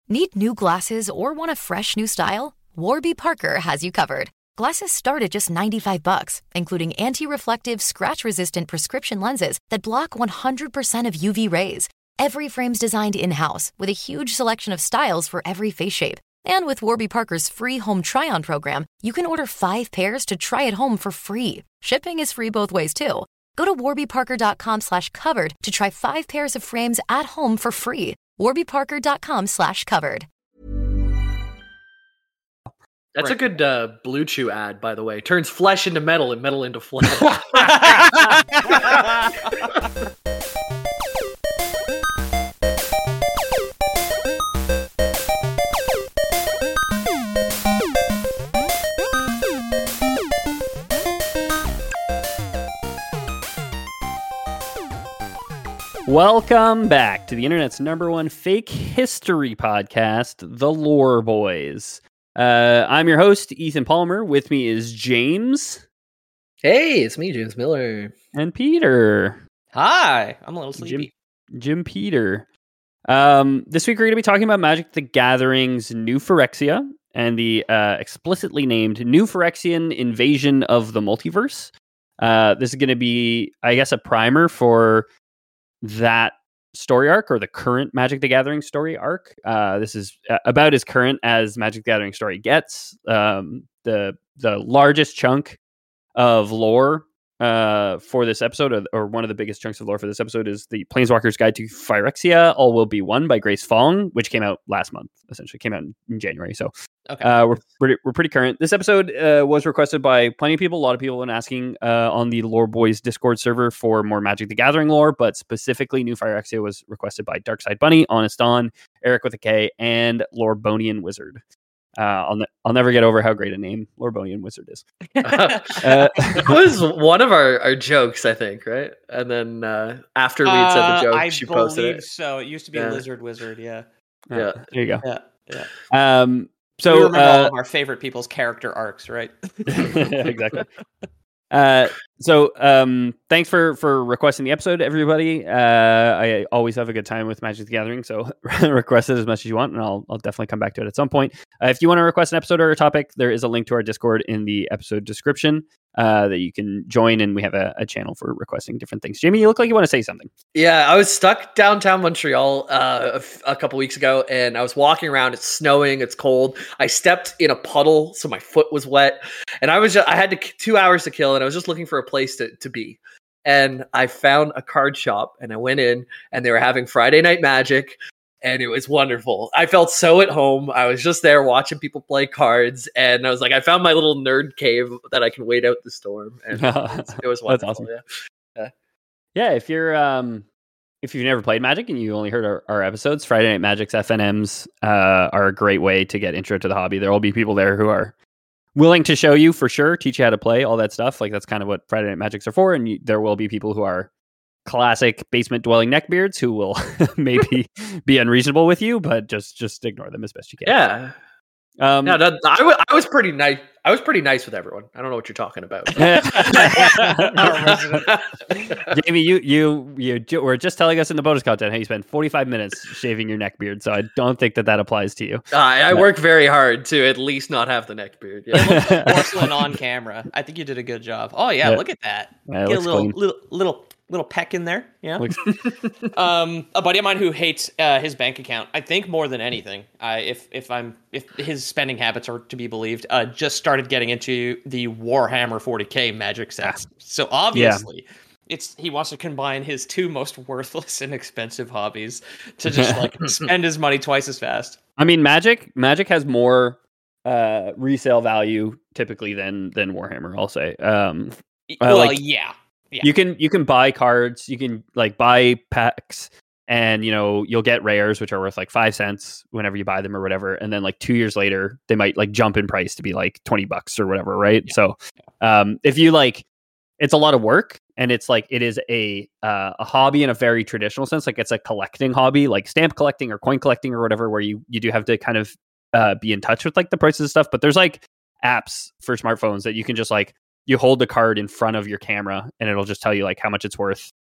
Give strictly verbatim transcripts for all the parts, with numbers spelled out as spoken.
Need new glasses or want a fresh new style? Warby Parker has you covered. Glasses start at just ninety-five bucks, including anti-reflective, scratch-resistant prescription lenses that block one hundred percent of U V rays. Every frame's designed in-house with a huge selection of styles for every face shape. And with Warby Parker's free home try-on program, you can order five pairs to try at home for free. Shipping is free both ways, too. Go to warbyparker.com slash covered to try five pairs of frames at home for free. warbyparker.com slash covered. That's right. A good uh, Blue Chew ad, by the way. Turns flesh into metal and metal into flesh. Welcome back to the internet's number one fake history podcast, The Lore Boys. Uh, I'm your host, Ethan Palmer. With me is James. Hey, it's me, James Miller. And Peter. Hi, I'm a little sleepy. Jim, Jim Peter. Um, this week we're going to be talking about Magic the Gathering's New Phyrexia and the uh, explicitly named New Phyrexian Invasion of the Multiverse. Uh, this is going to be, I guess, a primer for that story arc, or the current Magic the Gathering story arc. Uh, this is about as current as Magic the Gathering story gets. Um, the the largest chunk of lore uh, for this episode, or, or one of the biggest chunks of lore for this episode, is the Planeswalker's Guide to Phyrexia, All Will Be One by Grace Fong, which came out last month, essentially. Came out in, in January. So okay. uh, we're, pretty, we're pretty current. This episode uh, was requested by plenty of people. A lot of people have been asking uh, on the Lore Boys Discord server for more Magic the Gathering lore, but specifically New Phyrexia was requested by Darkside Bunny, Honest Don, Eric with a K, and Lorbonian Wizard. Uh, I'll ne- I'll never get over how great a name Lorbonian Wizard is. uh, it was one of our, our jokes, I think, right? And then uh, after we had said the joke, uh, she posted it. So it used to be yeah. Lizard Wizard, yeah. Uh, yeah, there you go. Yeah, yeah. Um, so we remember uh, all of our favorite people's character arcs, right? Exactly. Uh, so um, thanks for, for requesting the episode, everybody. Uh, I always have a good time with Magic the Gathering, so request it as much as you want, and I'll I'll definitely come back to it at some point. Uh, if you want to request an episode or a topic, there is a link to our Discord in the episode description uh, that you can join, and we have a, a channel for requesting different things. Jamie, you look like you want to say something. Yeah, I was stuck downtown Montreal uh, a, f- a couple weeks ago, and I was walking around. It's snowing. It's cold. I stepped in a puddle, so my foot was wet, and I was just, I had to, two hours to kill, and I was just looking for a place to, to be. And I found a card shop, and I went in, and they were having Friday Night Magic, and it was wonderful. I felt so at home. I was just there watching people play cards, and I was like, I found my little nerd cave that I can wait out the storm, and it was, it was wonderful. That's awesome. Yeah. yeah. Yeah, if you're um, if you've never played Magic and you only heard our, our episodes, Friday Night Magic's F N Ms uh, are a great way to get intro to the hobby. There will be people there who are willing to show you for sure, teach you how to play, all that stuff. Like that's kind of what Friday Night Magics are for. And you, there will be people who are classic basement dwelling neckbeards who will maybe be unreasonable with you, but just just ignore them as best you can. Yeah. Um, yeah, that, I, w- I was pretty nice. I was pretty nice with everyone. I don't know what you're talking about. Jamie, you you you were just telling us in the bonus content how you spent forty-five minutes shaving your neck beard, so I don't think that that applies to you. Uh, I but. work very hard to at least not have the neck beard. Yeah. Porcelain on camera. I think you did a good job. Oh yeah, yeah. Look at that. Yeah, Get a little clean. little little little peck in there. Yeah. um, a buddy of mine who hates uh, his bank account, I think more than anything, uh, if if I'm if his spending habits are to be believed, uh, just started getting into the Warhammer forty K Magic sets. So obviously, yeah. it's he wants to combine his two most worthless and expensive hobbies to just like spend his money twice as fast. I mean, Magic Magic has more uh, resale value typically than than Warhammer. I'll say. Um, well, like, yeah. Yeah. You can you can buy cards, you can like buy packs, and you know you'll get rares which are worth like five cents whenever you buy them or whatever, and then like two years later they might like jump in price to be like twenty bucks or whatever, right? Yeah. So um, if you like, it's a lot of work, and it's like it is a uh, a hobby in a very traditional sense, like it's a collecting hobby, like stamp collecting or coin collecting or whatever, where you you do have to kind of uh, be in touch with like the prices and stuff. But there's like apps for smartphones that you can just like. You hold the card in front of your camera and it'll just tell you like how much it's worth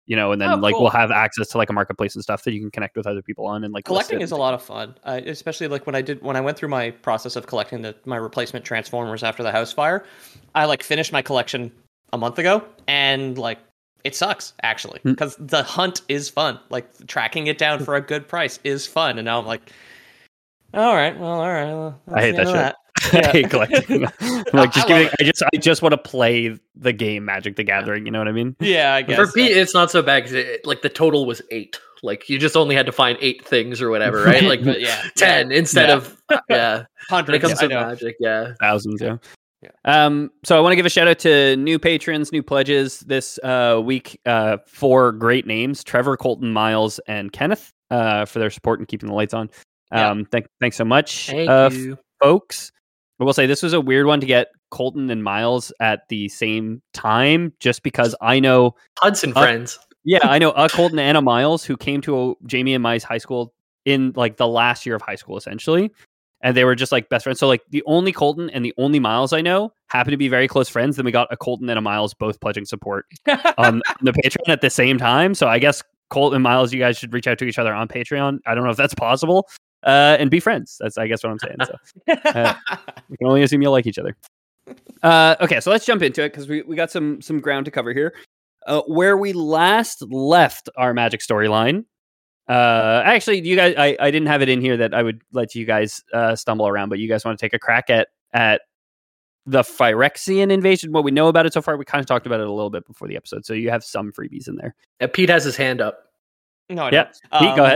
you know, and then Oh, like cool. we'll have access to like a marketplace and stuff that you can connect with other people on, and like Collecting list is a lot of fun, uh, especially like when I did when I went through my process of collecting the my replacement Transformers after the house fire. I like finished my collection a month ago, and like it sucks actually because the hunt is fun. Like tracking it down for a good price is fun, and now I'm like, all right, well, all right. Well, I hate that shit. that. I Yeah. hate collecting. I'm like just I give me, love I just I just want to play the game Magic the Gathering. You know what I mean? Yeah, I But guess. for Pete, it's not so bad because it, like the total was eight. Like you just only had to find eight things or whatever, right? Like But yeah, ten instead Yeah. of yeah. When it hundreds. comes I to know. Magic, yeah. Thousands, yeah. Yeah. Um, so I want to give a shout out to new patrons, new pledges this uh, week. Uh, four great names: Trevor, Colton, Miles, and Kenneth, uh, for their support and keeping the lights on. Um, Yeah. thank, thanks so much, Thank uh, you. folks. I will say this was a weird one to get Colton and Miles at the same time, just because I know, Hudson Uh, friends. yeah, I know a Colton and a Miles who came to a, Jamie and Mai's high school in like the last year of high school, essentially. And they were just like best friends. So like the only Colton and the only Miles I know happen to be very close friends. Then we got a Colton and a Miles both pledging support on the Patreon at the same time. So I guess Colton and Miles, you guys should reach out to each other on Patreon. I don't know if that's possible. Uh, and be friends. That's I guess what I'm saying. So uh, we can only assume you'll like each other. Uh, okay, so let's jump into it because we, we got some some ground to cover here. Uh, where we last left our Magic storyline. Uh, actually, you guys, I, I didn't have it in here that I would let you guys uh, stumble around, but you guys want to take a crack at at the Phyrexian invasion. What we know about it so far, we kind of talked about it a little bit before the episode, so you have some freebies in there. Yeah, Pete has his hand up. No, I Yeah, don't. Pete, go Um,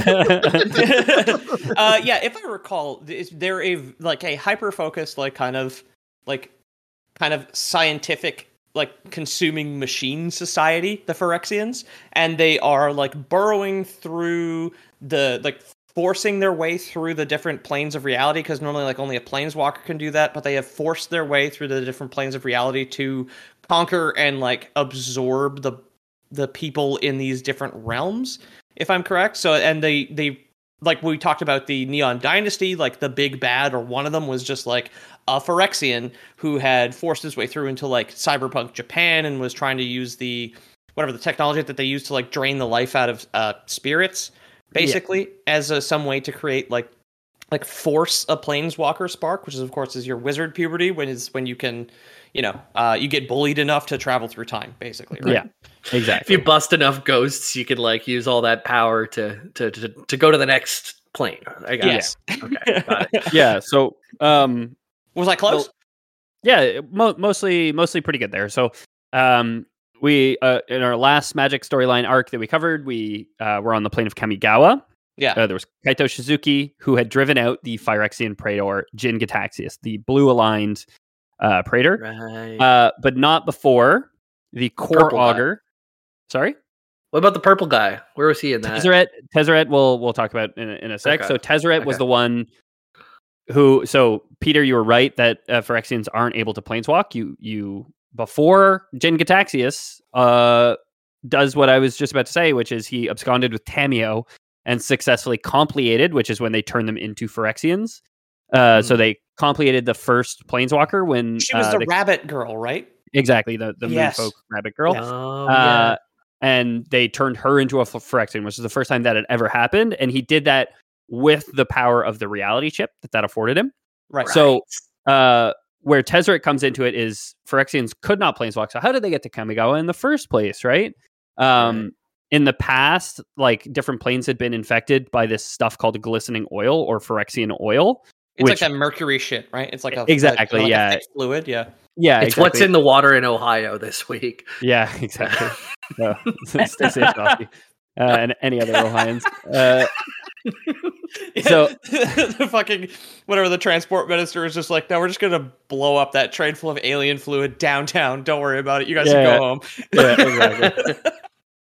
ahead. uh, yeah, if I recall, is there a like a hyper focused, like kind of like kind of scientific, like consuming machine society, the Phyrexians, and they are like burrowing through the like forcing their way through the different planes of reality, because normally like only a planeswalker can do that, but they have forced their way through the different planes of reality to conquer and like absorb the the people in these different realms, if I'm correct. So, and they, they, like we talked about the Neon Dynasty, like the big bad, or one of them was just like a Phyrexian who had forced his way through into like cyberpunk Japan and was trying to use the, whatever the technology that they use to like drain the life out of uh, spirits, basically, yeah. as a, some way to create like, like force a planeswalker spark, which is of course is your wizard puberty, when is when you can, you know, uh, you get bullied enough to travel through time, basically. Right? Yeah, exactly. If you bust enough ghosts, you can like use all that power to to to, to go to the next plane. I got yes. it. Okay, got it. Yeah. So, um, was I close? Well, yeah, mo- mostly mostly pretty good there. So, um, we uh, in our last Magic storyline arc that we covered, we uh, were on the plane of Kamigawa. Yeah. Uh, there was Kaito Shizuki, who had driven out the Phyrexian Praetor, Jin Gitaxias, the blue-aligned uh, Praetor. Right. Uh, but not before the Core Purple guy. Augur. Sorry? What about the purple guy? Where was he in that? Tezzeret, Tezzeret we'll, we'll talk about in a, in a sec. Okay. So Tezzeret Okay. was the one who... So, Peter, you were right that uh, Phyrexians aren't able to planeswalk. You, you before Jin Gitaxias uh, does what I was just about to say, which is he absconded with Tamiyo and successfully compleated, which is when they turn them into Phyrexians. Uh, mm. So they compleated the first planeswalker when... She was uh, the they, rabbit girl, right? Exactly, the, the Yes. Moonfolk rabbit girl. Yes. Oh, uh, yeah. And they turned her into a Phyrexian, which is the first time that had ever happened. And he did that with the power of the reality chip that that afforded him. Right. So uh, where Tezzeret comes into it is Phyrexians could not planeswalk. So how did they get to Kamigawa in the first place, right? Um, Right. In the past, like different planes had been infected by this stuff called glistening oil or Phyrexian oil. It's which, like that mercury shit, right? It's like a exactly, like yeah, a thick fluid, yeah. Yeah, it's exactly. what's in the water in Ohio this week. Yeah, exactly. So, stay safe, Coffee. Uh, and any other Ohioans. Uh, so the fucking whatever the transport minister is just like, no, we're just gonna blow up that train full of alien fluid downtown. Don't worry about it. You guys yeah, can go home. Yeah, exactly.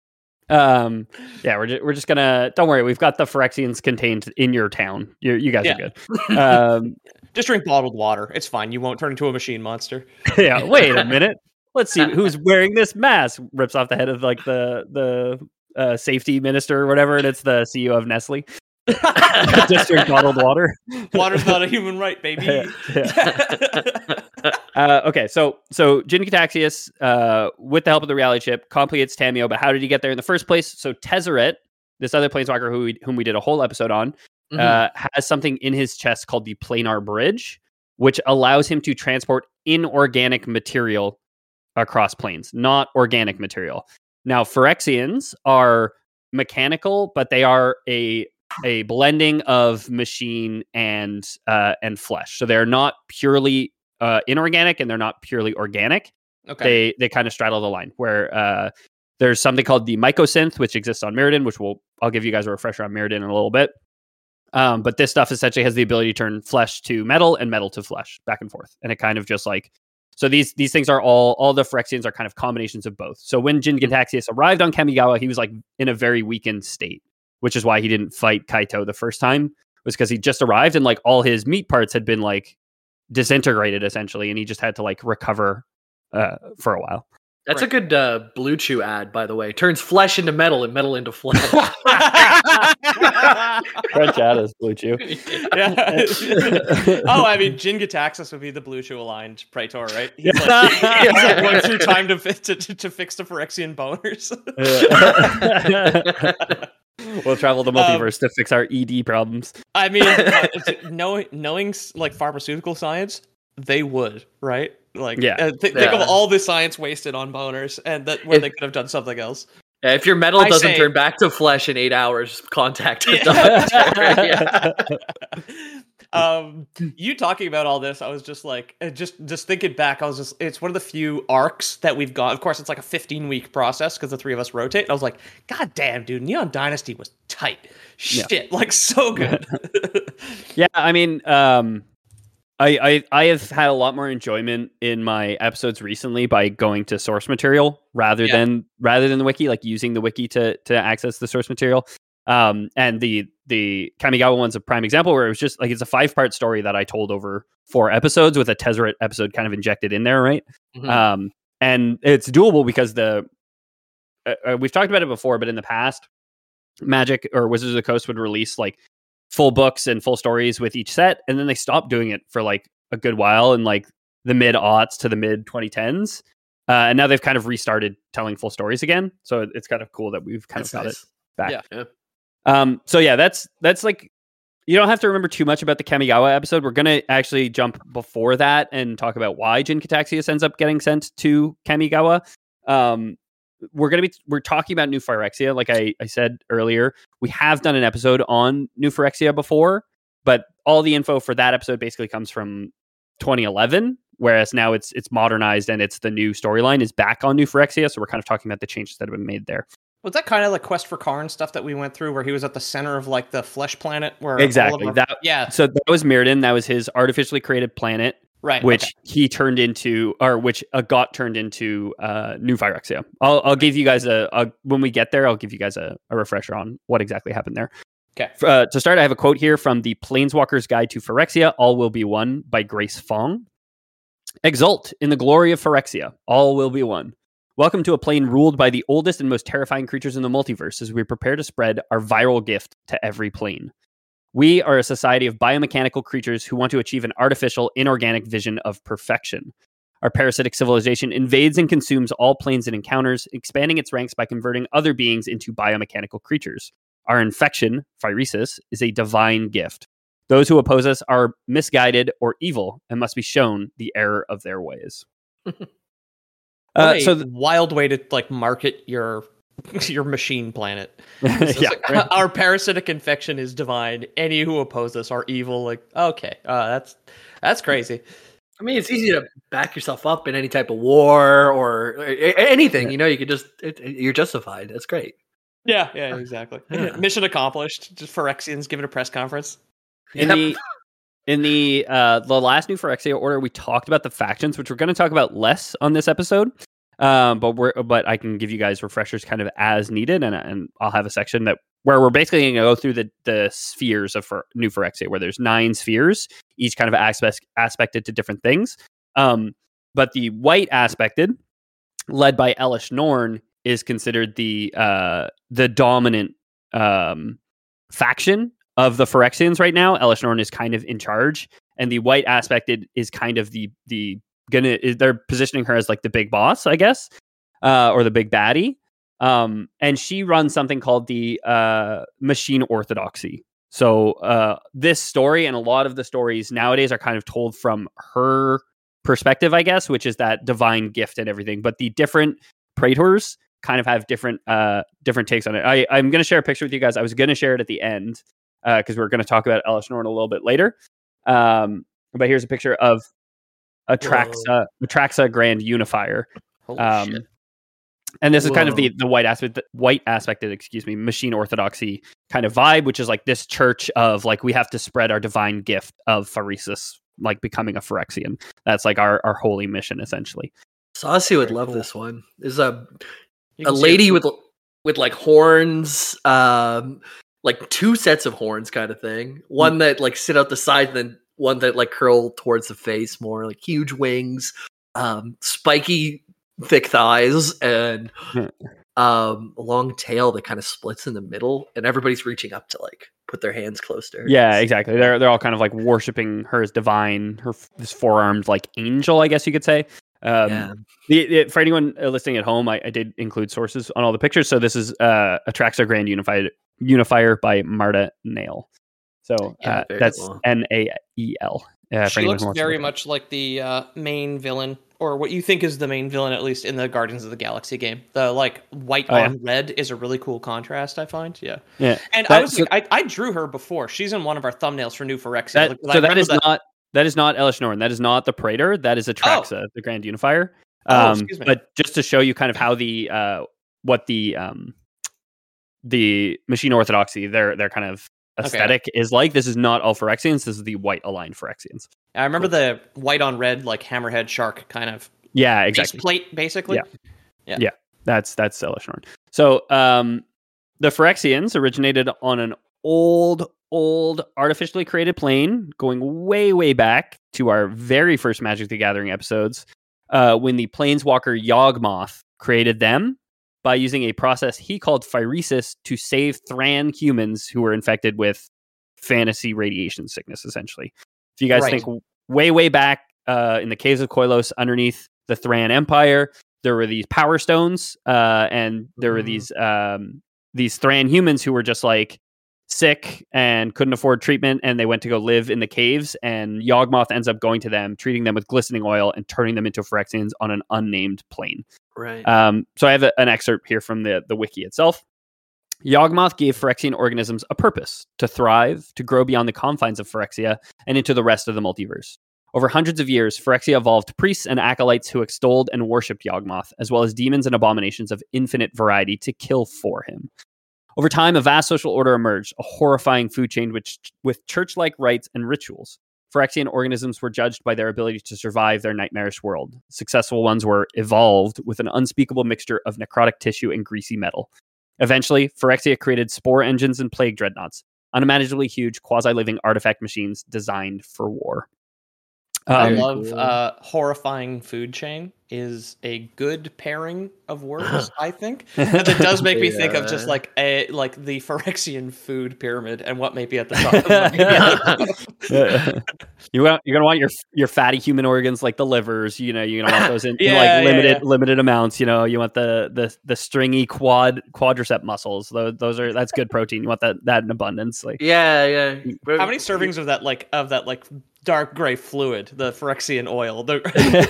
um, yeah, we're just, we're just gonna. Don't worry, we've got the Phyrexians contained in your town. You you guys Yeah. are good. Um, Just drink bottled water. It's fine. You won't turn into a machine monster. yeah. Wait a minute. Let's see who's wearing this mask. Rips off the head of like the the uh, safety minister or whatever, and it's the C E O of Nestle. Just drink bottled water. Water's not a human right, baby. Yeah, yeah. uh, okay, so so Jin Gitaxias, uh, with the help of the reality chip, completes Tameo. But how did he get there in the first place? So Tezzeret, this other planeswalker who we, whom we did a whole episode on, mm-hmm. uh, has something in his chest called the Planar Bridge, which allows him to transport inorganic material across planes, not organic material. Now, Phyrexians are mechanical, but they are a a blending of machine and uh, and flesh. So they're not purely uh, inorganic, and they're not purely organic. Okay. They they kind of straddle the line where uh, there's something called the Mycosynth, which exists on Mirrodin, which will I'll give you guys a refresher on Mirrodin in a little bit. Um, but this stuff essentially has the ability to turn flesh to metal and metal to flesh, back and forth, and it kind of just like so these these things are all all the Phyrexians are kind of combinations of both. So when Jin Gitaxias arrived on Kamigawa, he was like in a very weakened state, which is why he didn't fight Kaito the first time, was because he just arrived and like all his meat parts had been like disintegrated essentially, and he just had to like recover uh, for a while. That's right. A good uh, Blue Chew ad, by the way. Turns flesh into metal and metal into flesh. French ad is Blue Chew. Yeah. Oh, I mean, Jin Gitaxias would be the Blue Chew aligned Praetor, right? He's like, he's like going through time to, to, to, to fix the Phyrexian boners. We'll travel the multiverse um, to fix our E D problems. I mean, uh, knowing, knowing like pharmaceutical science, they would, right? Like, yeah. uh, th- yeah. think of all the science wasted on boners, and that where if, they could have done something else. Yeah, if your metal I doesn't say, turn back to flesh in eight hours, contact a yeah. doctor. Yeah. um, you talking about all this, I was just like, just just thinking back, I was just, it's one of the few arcs that we've got. Of course, it's like a fifteen week process because the three of us rotate. I was like, God damn, dude, Neon Dynasty was tight. Shit, yeah. Like so good. Yeah, I mean, um, I, I I have had a lot more enjoyment in my episodes recently by going to source material rather yeah. than rather than the wiki, like using the wiki to to access the source material. Um, and the the Kamigawa one's a prime example where it was just like it's a five part story that I told over four episodes with a Tezzeret episode kind of injected in there, right? Mm-hmm. Um, and it's doable because the uh, we've talked about it before, but in the past, Magic or Wizards of the Coast would release like full books and full stories with each set, and then they stopped doing it for like a good while in like the mid aughts to the mid twenty tens, uh, and now they've kind of restarted telling full stories again. So it's kind of cool that we've kind that's of got nice. it back. Yeah. yeah. Um. So yeah, that's that's like you don't have to remember too much about the Kamigawa episode. We're gonna actually jump before that and talk about why Jin Gitaxias ends up getting sent to Kamigawa. Um. We're gonna be we're talking about New Phyrexia, like I, I said earlier. We have done an episode on New Phyrexia before, but all the info for that episode basically comes from twenty eleven, whereas now it's it's modernized and it's the new storyline is back on New Phyrexia. So we're kind of talking about the changes that have been made there. Was that kind of like Quest for Karn stuff that we went through, where he was at the center of like the flesh planet? Where exactly all of our, that yeah. So that was Mirrodin. That was his artificially created planet. Right, which okay. he turned into, or which uh, got turned into uh, New Phyrexia. I'll, I'll give you guys a, a, when we get there, I'll give you guys a, a refresher on what exactly happened there. Okay. Uh, to start, I have a quote here from the Planeswalker's Guide to Phyrexia, All Will Be One by Grace Fong. Exult in the glory of Phyrexia, all will be one. Welcome to a plane ruled by the oldest and most terrifying creatures in the multiverse as we prepare to spread our viral gift to every plane. We are a society of biomechanical creatures who want to achieve an artificial, inorganic vision of perfection. Our parasitic civilization invades and consumes all planes it encounters, expanding its ranks by converting other beings into biomechanical creatures. Our infection, Phyresis, is a divine gift. Those who oppose us are misguided or evil and must be shown the error of their ways. uh, so th- wild way to like market your your machine planet. Yeah, like, right. Our parasitic infection is divine. Any who oppose us are evil. Like, okay, uh, that's that's crazy. I mean, it's easy to back yourself up in any type of war or anything. Yeah. You know, you could just it, it, you're justified. That's great. Yeah, yeah, exactly. Yeah. Mission accomplished. Just Phyrexians giving a press conference. In yep. the in the uh, the last New Phyrexia order, we talked about the factions, which we're going to talk about less on this episode. Um, but we're but I can give you guys refreshers kind of as needed, and and I'll have a section that where we're basically going to go through the the spheres of for New Phyrexia, where there's nine spheres, each kind of aspect aspected to different things. Um, but the white aspected, led by Elesh Norn, is considered the uh the dominant um faction of the Phyrexians right now, Elesh Norn is kind of in charge, and the white aspected is kind of the the gonna they're positioning her as like the big boss, I guess, uh, or the big baddie. Um, and she runs something called the uh, Machine Orthodoxy. So uh, this story and a lot of the stories nowadays are kind of told from her perspective, I guess, which is that divine gift and everything. But the different praetors kind of have different uh, different takes on it. I, I'm going to share a picture with you guys. I was going to share it at the end because uh, we're going to talk about Elesh Norn a little bit later. Um, but here's a picture of Atraxa, Atraxa Grand Unifier. Holy um, shit. And this is Whoa. kind of the, the white aspect, the white aspected, excuse me, Machine Orthodoxy kind of vibe, which is like this church of like, we have to spread our divine gift of Phyresis, like becoming a Phyrexian. That's like our, our holy mission, essentially. Saucy would Very love cool. this one. There's a You a can see lady it. with with like horns, um, like two sets of horns, kind of thing. One that like sit out the side, and then one that like curl towards the face more, like huge wings, um, spiky, thick thighs, and um, a long tail that kind of splits in the middle, and everybody's reaching up to like put their hands close to her. Yeah, exactly. They're they're all kind of like worshiping her as divine, her this four-armed like angel, I guess you could say. Um, Yeah. the, the, for anyone listening at home, I, I did include sources on all the pictures. So this is uh, Atraxa Grand Unified Unifier by Marta Nail. So Yeah, uh, very that's cool. N A E L. Uh, for She anyone looks who wants to very look it up. much like the uh, main villain, or what you think is the main villain, at least in the Guardians of the Galaxy game. The like white Oh, on red is a really cool contrast, I find. Yeah, Yeah, and That- I was so- like, I, I drew her before. She's in one of our thumbnails for New Phyrexia. That, Like, I so that remember is not that is not Elesh Norn. That is not the Praetor. That is Atraxa, the Grand Unifier. Oh, Um, excuse me. But just to show you kind of how the uh, what the um, the Machine Orthodoxy, their their kind of aesthetic is like. This is not all Phyrexians. This is the white aligned Phyrexians. I remember the white on red, like hammerhead shark kind of Yeah, base exactly. plate, basically. Yeah. Yeah. That's that's Elesh Norn. So um, the Phyrexians originated on an old, old artificially created plane, going way, way back to our very first Magic the Gathering episodes, uh, when the planeswalker Yawgmoth created them by using a process he called Phyresis to save Thran humans who were infected with fantasy radiation sickness, essentially. If you guys Right. think way, way back uh, in the caves of Koilos underneath the Thran Empire, there were these power stones, uh, and there were Mhm. these um, these Thran humans who were just like sick and couldn't afford treatment, and they went to go live in the caves. And Yawgmoth ends up going to them, treating them with glistening oil, and turning them into Phyrexians on an unnamed plane. Right. Um, so I have a, an excerpt here from the the wiki itself. Yawgmoth gave Phyrexian organisms a purpose: to thrive, to grow beyond the confines of Phyrexia and into the rest of the multiverse. Over hundreds of years, Phyrexia evolved priests and acolytes who extolled and worshipped Yawgmoth, as well as demons and abominations of infinite variety to kill for him. Over time, a vast social order emerged, a horrifying food chain which, with church-like rites and rituals. Phyrexian organisms were judged by their ability to survive their nightmarish world. Successful ones were evolved with an unspeakable mixture of necrotic tissue and greasy metal. Eventually, Phyrexia created spore engines and plague dreadnoughts, unimaginably huge quasi-living artifact machines designed for war. I Um, love cool. uh, horrifying food chain is a good pairing of words, I think. And it does make me think of just Yeah. like a like the Phyrexian food pyramid and what may be at the top of my you want, you're gonna want your your fatty human organs like the livers. You know, you're gonna want those in, in Yeah, like yeah, limited yeah. limited amounts. You know, you want the the the stringy quad quadricep muscles. Those those are that's good protein. You want that that in abundance. Like yeah, yeah. How many servings of that like of that like dark gray fluid, the Phyrexian oil? The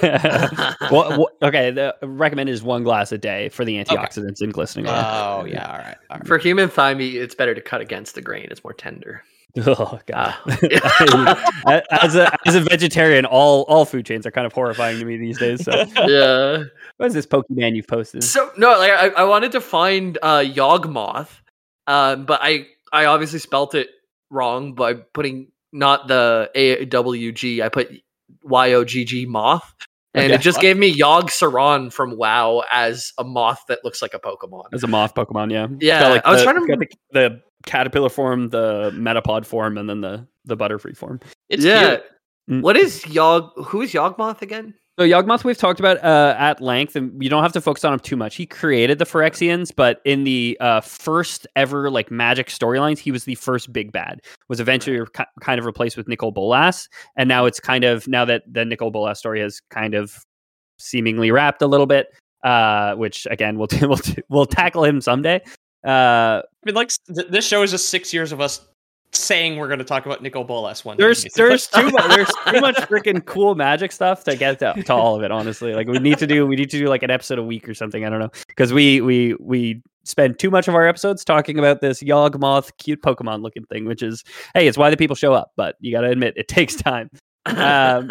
well, well, okay, the recommended is one glass a day for the antioxidants in glistening oil. Oh yeah, all right, all right. For human thigh meat, it's better to cut against the grain. It's more tender. Oh god! Uh, as a as a vegetarian, all all food chains are kind of horrifying to me these days. So, yeah. what is this Pokemon you've posted? So no, like I, I wanted to find uh, Yawgmoth, um, but I I obviously spelt it wrong by putting not the A W G. I put Y O G G moth, and Okay. it just gave me Yogg Saron from WoW as a moth that looks like a Pokemon. As a moth Pokemon, yeah. It's Yeah, got, like, I was the, trying to it's got the, the caterpillar form, the metapod form, and then the the Butterfree form. It's yeah. cute. Mm. What is Yogg? Who is Yawgmoth again? So Yawgmoth we've talked about uh, at length, and you don't have to focus on him too much. He created the Phyrexians, but in the uh, first ever like Magic storylines, he was the first big bad. Was eventually re- kind of replaced with Nicol Bolas, and now it's kind of now that the Nicol Bolas story has kind of seemingly wrapped a little bit. Uh, which again we'll we'll we'll tackle him someday. Uh, I mean, like th- this show is just six years of us saying we're going to talk about Nicol Bolas one. There's day, there's too much there's too much freaking cool Magic stuff to get to, to all of it. Honestly, like we need to do we need to do like an episode a week or something. I don't know, because we we we spend too much of our episodes talking about this Yawgmoth cute Pokemon looking thing, which is hey, it's why the people show up. But you got to admit it takes time. Um,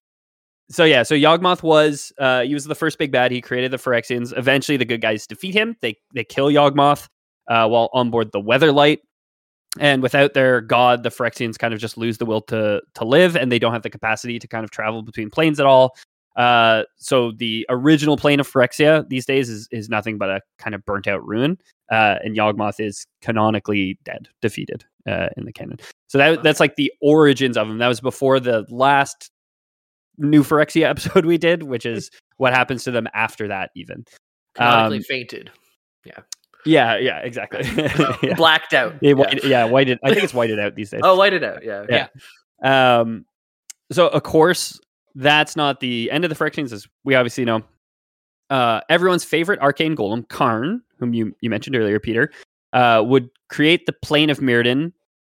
so yeah, so Yawgmoth was uh, he was the first big bad. He created the Phyrexians. Eventually, the good guys defeat him. They they kill Yawgmoth uh, while on board the Weatherlight. And without their god, the Phyrexians kind of just lose the will to to live, and they don't have the capacity to kind of travel between planes at all. Uh, so the original plane of Phyrexia these days is is nothing but a kind of burnt out ruin. Uh, and Yawgmoth is canonically dead, defeated uh, in the canon. So that that's like the origins of him. That was before the last New Phyrexia episode we did, which is what happens to them after that. Even Canonically um, fainted. Yeah. Yeah, yeah, exactly. yeah. Blacked out. Yeah, white, yeah, whited. I think it's whited out these days. Oh, whited out. Yeah, yeah. yeah. Um, so of course, that's not the end of the Phyrexians, as we obviously know. Uh, everyone's favorite arcane golem, Karn, whom you you mentioned earlier, Peter, uh, would create the plane of Mirrodin,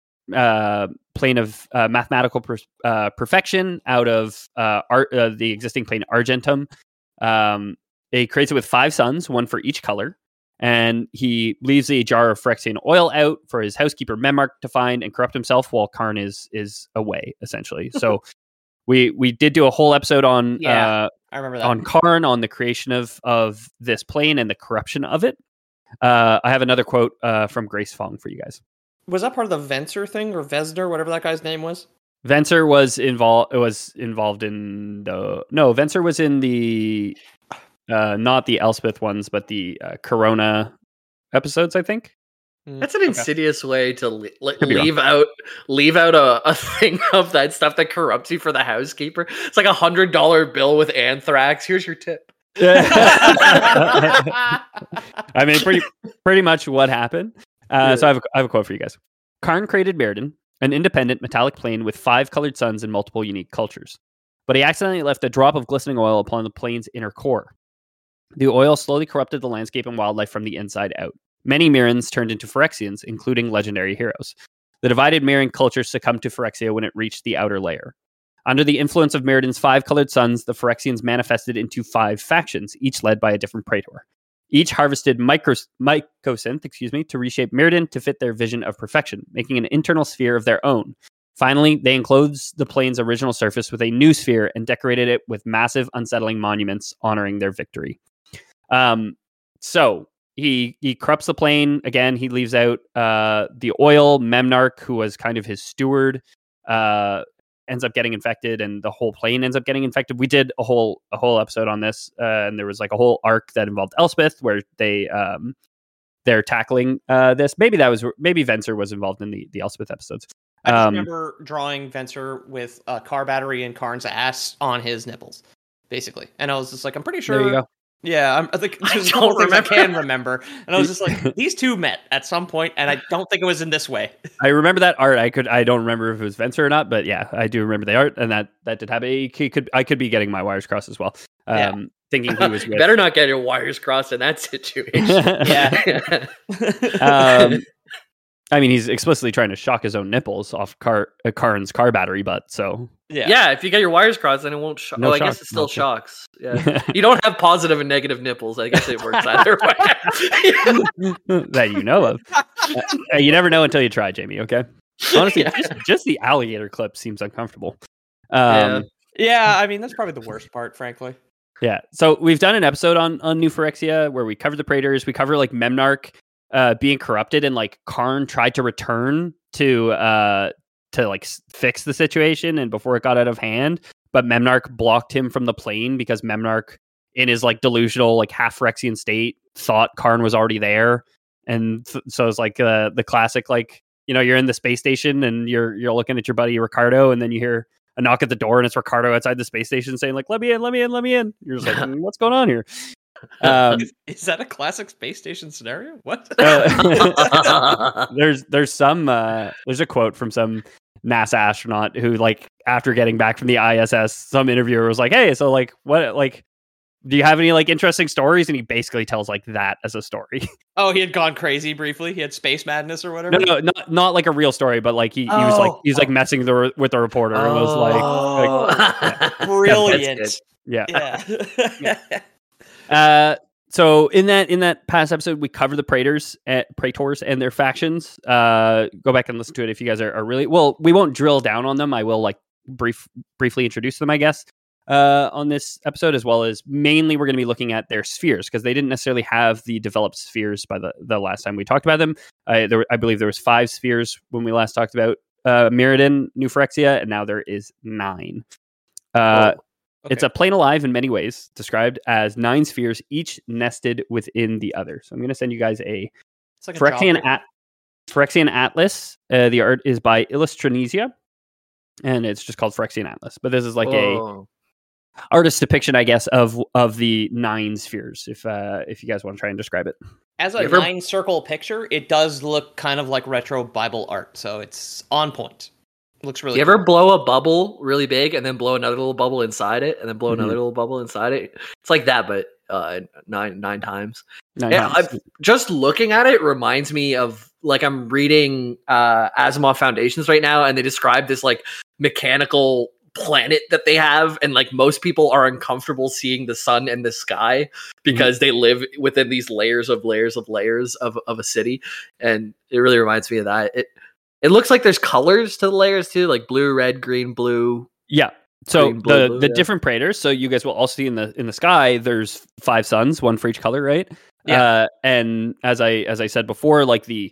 uh, plane of uh, mathematical per- uh, perfection out of uh, art, uh, the existing plane Argentum. Um, he creates it with five suns, one for each color. And he leaves a jar of Phyrexian oil out for his housekeeper Memmark to find and corrupt himself while Karn is is away, essentially. So we we did do a whole episode on yeah, uh, I remember that. on Karn, on the creation of of this plane and the corruption of it. Uh, I have another quote uh, from Grace Fong for you guys. Was that part of the Venser thing or Vesner, whatever that guy's name was? Venser was involved. Was involved in the no. Venser was in the. Uh, not the Elspeth ones, but the uh, Corona episodes, I think. That's an insidious okay. way to le- le- Could leave out leave out a, a thing of that stuff that corrupts you for the housekeeper. It's like a hundred dollar bill with anthrax. Here's your tip. I mean, pretty pretty much what happened. Uh, yeah. So I have, a, I have a quote for you guys. Karn created Mirrodin, an independent metallic plane with five colored suns and multiple unique cultures. But he accidentally left a drop of glistening oil upon the plane's inner core. The oil slowly corrupted the landscape and wildlife from the inside out. Many Mirrans turned into Phyrexians, including legendary heroes. The divided Mirran culture succumbed to Phyrexia when it reached the outer layer. Under the influence of Mirrodin's five colored suns, the Phyrexians manifested into five factions, each led by a different praetor. Each harvested micros- mycosynth, excuse me, to reshape Mirrodin to fit their vision of perfection, making an internal sphere of their own. Finally, they enclosed the plane's original surface with a new sphere and decorated it with massive, unsettling monuments honoring their victory. Um, so he he corrupts the plane again. He leaves out uh the oil. Memnarch, who was kind of his steward, uh, ends up getting infected, and the whole plane ends up getting infected. We did a whole a whole episode on this, uh, and there was like a whole arc that involved Elspeth, where they um they're tackling uh this. Maybe that was maybe Venser was involved in the the Elspeth episodes. I just um, remember drawing Venser with a car battery and Karn's ass on his nipples, basically, and I was just like, I'm pretty sure. There you go. Yeah, I'm, I think I there's a don't couple things I remember. can remember, and I was just like, these two met at some point, and I don't think it was in this way. I remember that art. I could. I don't remember if it was Venser or not, but yeah, I do remember the art, and that that did happen. He could. I could be getting my wires crossed as well. Um, Yeah. Thinking he was with. Better not get your wires crossed in that situation. Yeah. um, I mean, he's explicitly trying to shock his own nipples off car uh, Karn's car battery, but so yeah, yeah. If you get your wires crossed, then it won't shock. No well, I shock. guess it still No shock. shocks. Yeah, you don't have positive and negative nipples. I guess it works either way. that you know of. Uh, you never know until you try, Jamie. Okay. Honestly, Yeah. just, just the alligator clip seems uncomfortable. Um, yeah. I mean, that's probably the worst part, frankly. Yeah. So we've done an episode on, on New Phyrexia where we cover the Praetors. We cover like Memnarch uh, being corrupted, and like Karn tried to return to uh, to like s- fix the situation, and before it got out of hand, but Memnarch blocked him from the plane because Memnarch, in his like delusional like half Phyrexian state, thought Karn was already there, and th- so it's like uh, the classic like, you know, you're in the space station and you're you're looking at your buddy Ricardo, and then you hear, a knock at the door and it's Ricardo outside the space station saying like, "Let me in, let me in, let me in." You're just like, mm, "What's going on here?" Um, is, is that a classic space station scenario? What? uh, there's there's some uh, there's a quote from some NASA astronaut who, like, after getting back from the I S S, some interviewer was like, "Hey, so like what like do you have any like interesting stories?" And he basically tells like that as a story. Oh, he had gone crazy briefly. He had space madness or whatever. No, no, not not like a real story, but like he, he was like he was like messing the, with the reporter. Oh. It was like, like yeah. Brilliant. Yeah. Yeah. yeah. Uh, so in that in that past episode, we covered the Praetors, uh, Praetors and their factions. Uh, go back and listen to it if you guys are, are really well. We won't drill down on them. I will like brief briefly introduce them, I guess, uh, on this episode, as well as mainly we're going to be looking at their spheres because they didn't necessarily have the developed spheres by the, the last time we talked about them. Uh, there, I believe there was five spheres when we last talked about uh, Mirrodin, New Phyrexia, and now there is nine. Uh, oh. Okay. It's a plane alive in many ways, described as nine spheres, each nested within the other. So I'm going to send you guys a it's like Phyrexian, At- Phyrexian Atlas. Uh, the art is by Illustranesia, and it's just called Phyrexian Atlas. But this is like Whoa. a artist depiction, I guess, of of the nine spheres. If uh, if you guys want to try and describe it, as a ever- nine circle picture, it does look kind of like retro Bible art, so it's on point. Looks really. You cool. ever blow a bubble really big and then blow another little bubble inside it, and then blow Mm-hmm. another little bubble inside it? It's like that, but uh, nine nine times. nine Yeah, times. I've, just looking at it reminds me of like I'm reading uh, Asimov Foundations right now, and they describe this like mechanical planet that they have, and like most people are uncomfortable seeing the sun and the sky because mm-hmm. they live within these layers of layers of layers of of a city, and it really reminds me of that. It. It looks like there's colors to the layers too, like blue, red, green, blue. Yeah. So green, blue, the blue, the yeah. different Praetors. So you guys will all see in the in the sky. There's five suns, one for each color, right? Yeah. Uh, and as I as I said before, like the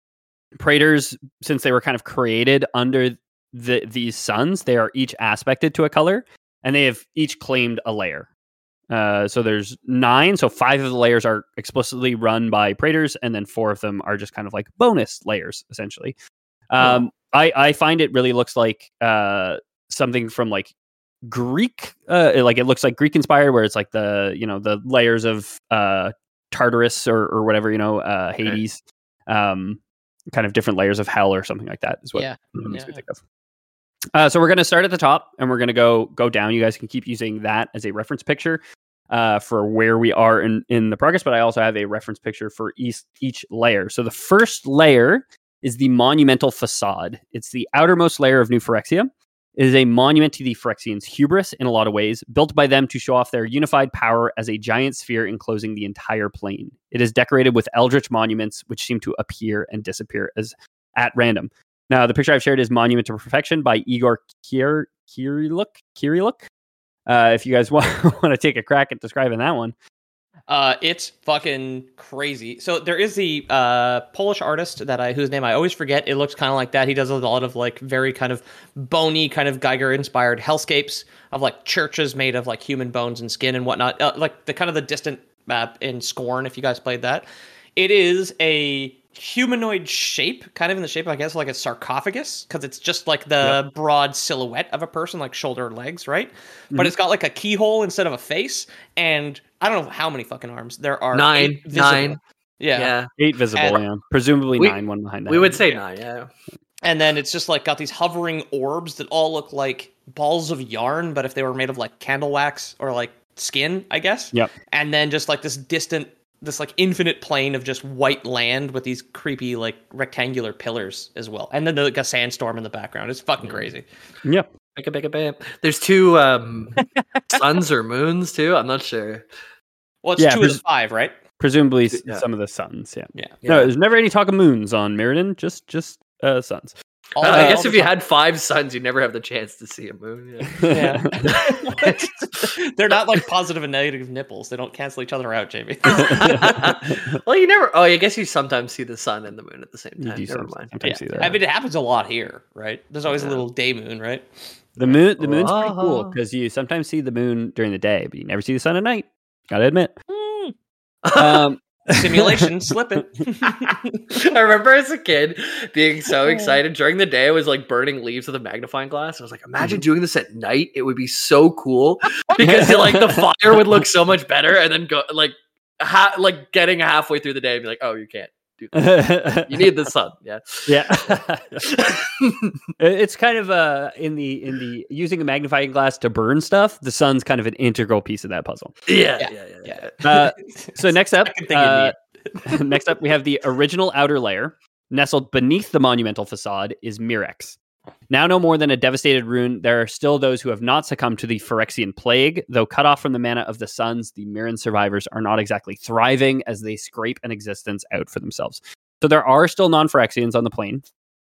Praetors, since they were kind of created under the these suns, they are each aspected to a color, and they have each claimed a layer. Uh, so there's nine. So five of the layers are explicitly run by Praetors, and then four of them are just kind of like bonus layers, essentially. Um, oh. I, I find it really looks like uh, something from like Greek, uh, like it looks like Greek inspired, where it's like the you know the layers of uh, Tartarus or or whatever you know uh, Hades, okay. um, kind of different layers of hell or something like that is what yeah. it makes yeah. me think of. Uh, so we're going to start at the top and we're going to go go down. You guys can keep using that as a reference picture uh, for where we are in in the progress, but I also have a reference picture for each each layer. So the first layer is the monumental facade. It's the outermost layer of New Phyrexia. It is a monument to the Phyrexians' hubris in a lot of ways, built by them to show off their unified power as a giant sphere enclosing the entire plane. It is decorated with eldritch monuments, which seem to appear and disappear as at random. Now, the picture I've shared is Monument to Perfection by Igor Kir- Kiriluk. Kiriluk. Uh, if you guys want, want to take a crack at describing that one. Uh, it's fucking crazy. So there is the uh, Polish artist that I whose name I always forget. It looks kind of like that. He does a lot of like very kind of bony, kind of Geiger-inspired hellscapes of like churches made of like human bones and skin and whatnot. Uh, like the kind of the distant map in Scorn, if you guys played that. It is a humanoid shape, kind of in the shape, I guess, like a sarcophagus, because it's just like the yep. broad silhouette of a person, like shoulder and legs, right? Mm-hmm. But it's got like a keyhole instead of a face, and I don't know how many fucking arms there are. Nine, nine, yeah, yeah, eight visible, and yeah, presumably we, nine, one behind that. We would say nine, yeah. And then it's just like got these hovering orbs that all look like balls of yarn, but if they were made of like candle wax or like skin, I guess. Yep. And then just like this distant. This like infinite plane of just white land with these creepy like rectangular pillars as well, and then the, like a sandstorm in the background. It's fucking crazy. Yep. There's two um, suns or moons too. I'm not sure. Well, it's yeah, two pres- of the five, right? Presumably yeah. some of the suns. Yeah. yeah. No, there's never any talk of moons on Mirrodin. Just just uh, suns. Uh, uh, I guess if you had five suns, you never have the chance to see a moon. Yeah. yeah. They're not like positive and negative nipples. They don't cancel each other out, Jamie. Well, you never. Oh, I guess you sometimes see the sun and the moon at the same time. You do never mind. Sometimes yeah. see that. I mean, it happens a lot here, right? There's always yeah. a little day moon, right? The moon, the moon's uh-huh. pretty cool because you sometimes see the moon during the day, but you never see the sun at night. Gotta admit. Mm. um, Simulation slipping. I remember as a kid being so excited during the day. I was like burning leaves with a magnifying glass. I was like, imagine doing this at night. It would be so cool because like the fire would look so much better. And then go like, ha- like getting halfway through the day and be like, oh, you can't do that. You need the sun. Yeah. Yeah. It's kind of uh in the in the using a magnifying glass to burn stuff. The sun's kind of an integral piece of that puzzle. Yeah. Yeah. Yeah. Yeah. yeah. Uh, so next up, Second thing uh, you next up, we have the original outer layer. Nestled beneath the monumental facade is Mirex. Now no more than a devastated ruin, there are still those who have not succumbed to the Phyrexian plague. Though cut off from the mana of the suns, the Mirren survivors are not exactly thriving as they scrape an existence out for themselves. So there are still non-Phyrexians on the plane.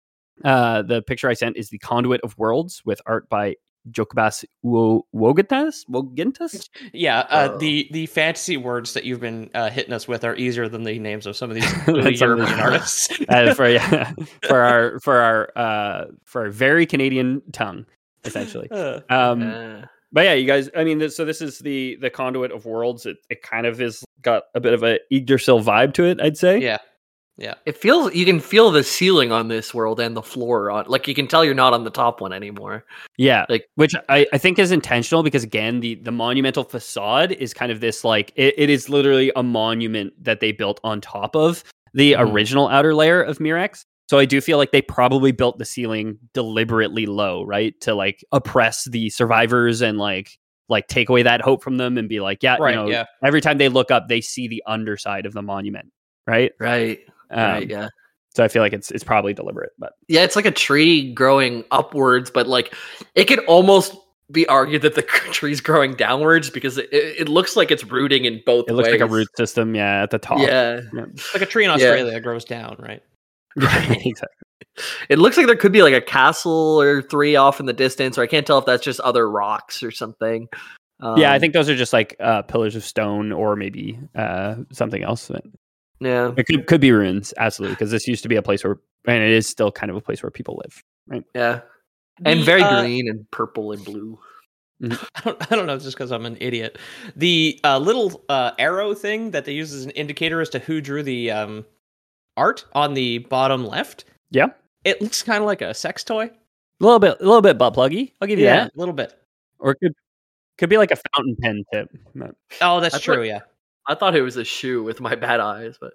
Uh, the picture I sent is the Conduit of Worlds with art by Jokubas Wogintas? Wogintas? Yeah, uh, Oh. the the fantasy words that you've been uh, hitting us with are easier than the names of some of these early Some of these- European artists. uh, for yeah, for our for our uh, for our very Canadian tongue, essentially. Uh, Um, Yeah. But yeah, you guys. I mean, this, so this is the the Conduit of Worlds. It it kind of is got a bit of a Yggdrasil vibe to it, I'd say. yeah, yeah. It feels you can feel the ceiling on this world and the floor on like you can tell you're not on the top one anymore. Yeah, Like- which I, I think is intentional because again, the the monumental facade is kind of this like it, it is literally a monument that they built on top of the Mhm. original outer layer of Mirex. So I do feel like they probably built the ceiling deliberately low, right, to like oppress the survivors and like like take away that hope from them and be like, yeah, Right, you know, yeah. every time they look up, they see the underside of the monument, right? Right. Um, right. Yeah. So I feel like it's it's probably deliberate, but Yeah, it's like a tree growing upwards, but like it could almost be argued that the tree's growing downwards because it, it looks like it's rooting in both it looks like a ways. root system, yeah, at the top. Yeah. It's like a tree in Yeah. Australia that grows down, right? Right, exactly. It looks like there could be like a castle or three off in the distance, or I can't tell if that's just other rocks or something. Um, Yeah, I think those are just like uh, pillars of stone or maybe uh, something else. Yeah. It could, could be ruins, absolutely, because this used to be a place where, and it is still kind of a place where people live, right? Yeah. And The, very uh, green and purple and blue. I don't, I don't know, just because I'm an idiot. The uh, little uh, arrow thing that they use as an indicator as to who drew the um, art on the bottom left, Yeah, it looks kind of like a sex toy. a little bit, a little bit butt pluggy. I'll give you Yeah, that. a little bit. Or it could could be like a fountain pen tip. But- Oh, that's I true. thought- Yeah. I thought it was a shoe with my bad eyes, but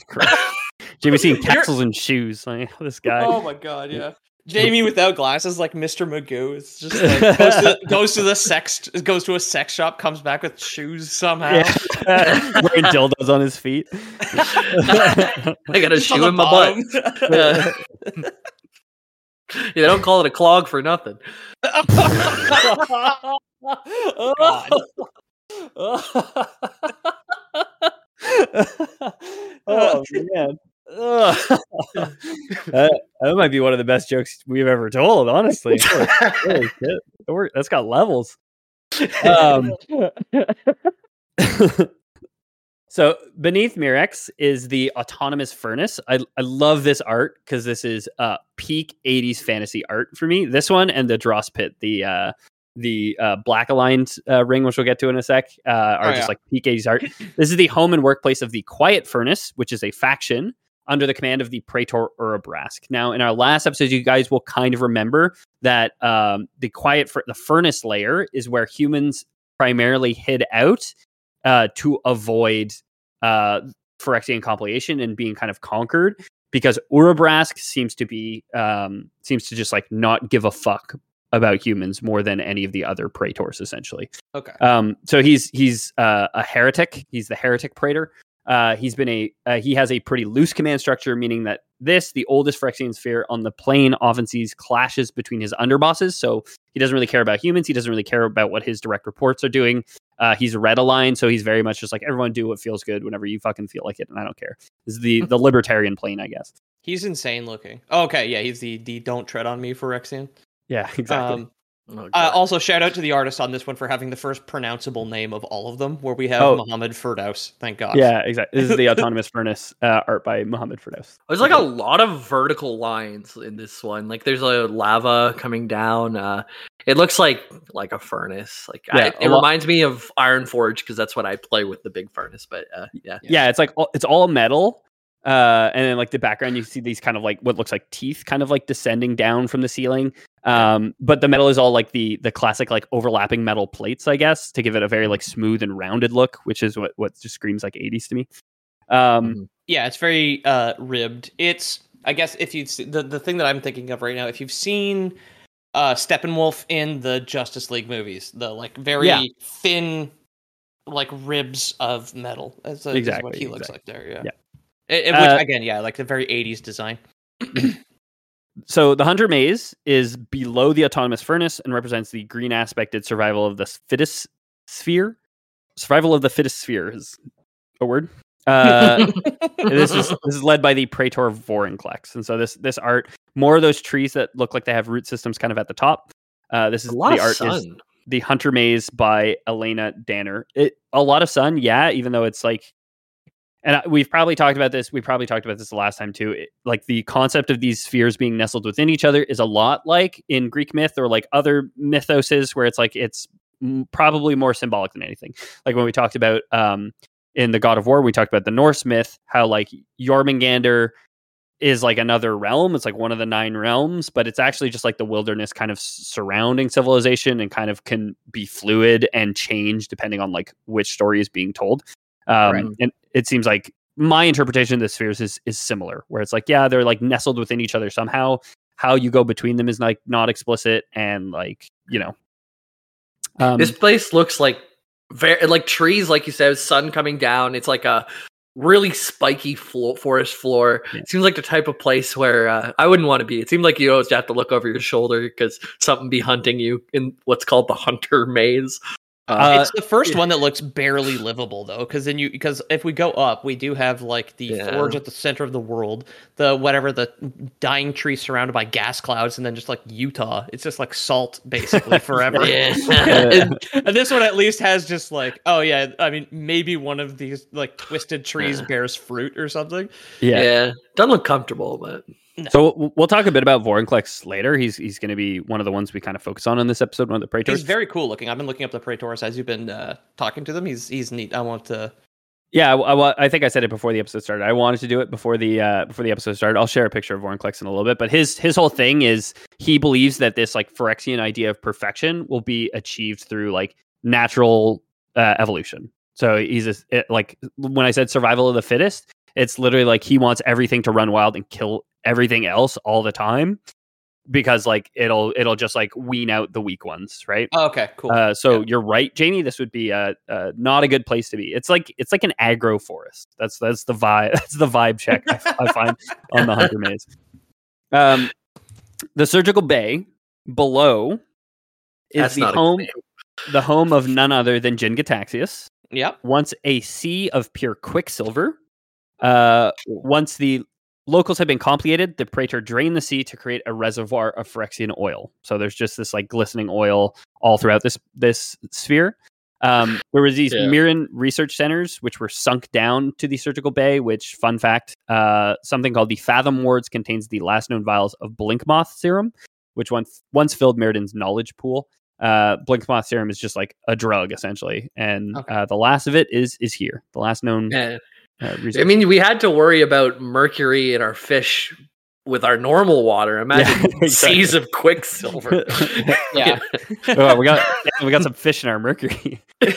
Jamie seeing You're- castles and shoes. Like this guy. Oh my god, yeah. Jamie without glasses, like Mister Magoo. It's just like goes to, goes to the sex goes to a sex shop, comes back with shoes somehow. Yeah. Wearing dildos on his feet. I got a Just on shoe the in my butt. bottom. Yeah. Yeah, they don't call it a clog for nothing. Oh, God. Oh man. Ugh. that, that might be one of the best jokes we've ever told, honestly. Holy, holy shit. We're- That's got levels. Um, so beneath Mirex is the autonomous furnace. I, I love this art because this is uh, peak eighties fantasy art for me. This one and the Dross Pit, the uh, the uh, black aligned uh, ring, which we'll get to in a sec, uh, are Oh, just yeah. like peak eighties art. This is the home and workplace of the Quiet Furnace, which is a faction under the command of the Praetor Urabrask. Now, in our last episode, you guys will kind of remember that um, the Quiet, Fur- the Furnace layer is where humans primarily hid out uh, to avoid uh, Phyrexian compilation and being kind of conquered, because Urabrask seems to be um, seems to just like not give a fuck about humans more than any of the other Praetors, essentially. Okay. Um, so he's he's uh, a heretic. He's the heretic praetor. Uh, he's been a uh, he has a pretty loose command structure, meaning that this, the oldest Phyrexian sphere on the plane, often sees clashes between his underbosses. So he doesn't really care about humans. He doesn't really care about what his direct reports are doing. Uh, he's red aligned, so he's very much just like, everyone do what feels good whenever you fucking feel like it, and I don't care. This is the the libertarian plane, I guess. He's insane looking. Oh, okay, yeah, he's the the don't tread on me Phyrexian. Yeah, exactly. Um, Oh, uh, also, shout out to the artist on this one for having the first pronounceable name of all of them, where we have oh. Mohammed Firdaus. Thank God. Yeah, exactly. This is the Autonomous Furnace uh, art by Mohammed Firdaus. There's like a lot of vertical lines in this one. Like there's a lava coming down. Uh, it looks like like a furnace. Like yeah, I, it lot- reminds me of Iron Forge because that's what I play with the big furnace. But uh, yeah, yeah, it's like it's all metal. Uh, and then like the background, you see these kind of like what looks like teeth kind of like descending down from the ceiling. Um, but the metal is all like the the classic like overlapping metal plates, I guess, to give it a very like smooth and rounded look, which is what, what just screams like eighties to me. Um, yeah, it's very uh, ribbed. It's, I guess, if you the the thing that I'm thinking of right now, if you've seen uh, Steppenwolf in the Justice League movies, the like very yeah. thin like ribs of metal. That's, uh, exactly what he looks exactly. like there. Yeah. yeah. It, it, which, uh, again, yeah, like the very eighties design. So the Hunter Maze is below the Autonomous Furnace and represents the green aspected survival of the fittest sphere. Survival of the fittest sphere is a word. Uh, this is this is led by the Praetor Vorinclex, and so this this art, more of those trees that look like they have root systems kind of at the top. Uh, this is a lot the of art sun. is the Hunter Maze by Elena Danner. It a lot of sun, yeah, even though it's like. And we've probably talked about this. We probably talked about this the last time too. It, like the concept of these spheres being nestled within each other is a lot like in Greek myth or like other mythoses, where it's like it's probably more symbolic than anything. Like when we talked about um, in the God of War, we talked about the Norse myth, how like Jormungandr is like another realm. It's like one of the nine realms, but it's actually just like the wilderness kind of surrounding civilization and kind of can be fluid and change depending on like which story is being told. Um, right. And it seems like my interpretation of the spheres is is similar, where it's like, yeah, they're like nestled within each other somehow. How you go between them is like not explicit, and like you know, um, this place looks like very like trees, like you said, sun coming down. It's like a really spiky flo- forest floor. Yeah. It seems like the type of place where uh, I wouldn't want to be. It seemed like you always have to look over your shoulder because something be hunting you in what's called the Hunter Maze. Uh, it's the first one that looks barely livable, though, because then you because if we go up, we do have like the yeah. forge at the center of the world, the whatever the dying tree surrounded by gas clouds, and then just like Utah, it's just like salt basically forever. yeah. and, and this one at least has just like, oh yeah, I mean maybe one of these like twisted trees yeah. bears fruit or something. Yeah, yeah, doesn't look comfortable, but. No. So we'll talk a bit about Vorinclex later. He's he's going to be one of the ones we kind of focus on in this episode. One of the Praetors. He's very cool looking. I've been looking up the Praetors as you've been uh, talking to them. He's he's neat. I want to. Yeah, I, I, I think I said it before the episode started. I wanted to do it before the uh, before the episode started. I'll share a picture of Vorinclex in a little bit. But his his whole thing is he believes that this like Phyrexian idea of perfection will be achieved through like natural uh, evolution. So he's a, it, like when I said survival of the fittest, it's literally like he wants everything to run wild and kill everything else all the time, because like it'll it'll just like wean out the weak ones, right? Oh, okay, cool. Uh, so yeah. you're right, Jamie. This would be uh, uh, not a good place to be. It's like it's like an aggro forest. That's that's the vibe. That's the vibe check I, I find on the Hunter Maze. Um, the Surgical Bay below is that's the home the home of none other than Jin Gitaxias. Yep. Once a sea of pure quicksilver. Uh, once the locals have been completed, the Praetor drained the sea to create a reservoir of Phyrexian oil. So there's just this like glistening oil all throughout this this sphere. Um, there was these yeah. Mirren research centers which were sunk down to the Surgical Bay. Which, fun fact, uh, something called the Fathom Wards contains the last known vials of Blinkmoth serum, which once once filled Mirrodin's knowledge pool. Uh, Blinkmoth serum is just like a drug essentially, and okay. uh, the last of it is is here. The last known. Yeah. Uh, I mean, we had to worry about mercury in our fish with our normal water. Imagine yeah, exactly. seas of quicksilver. yeah, oh, we got we got some fish in our mercury.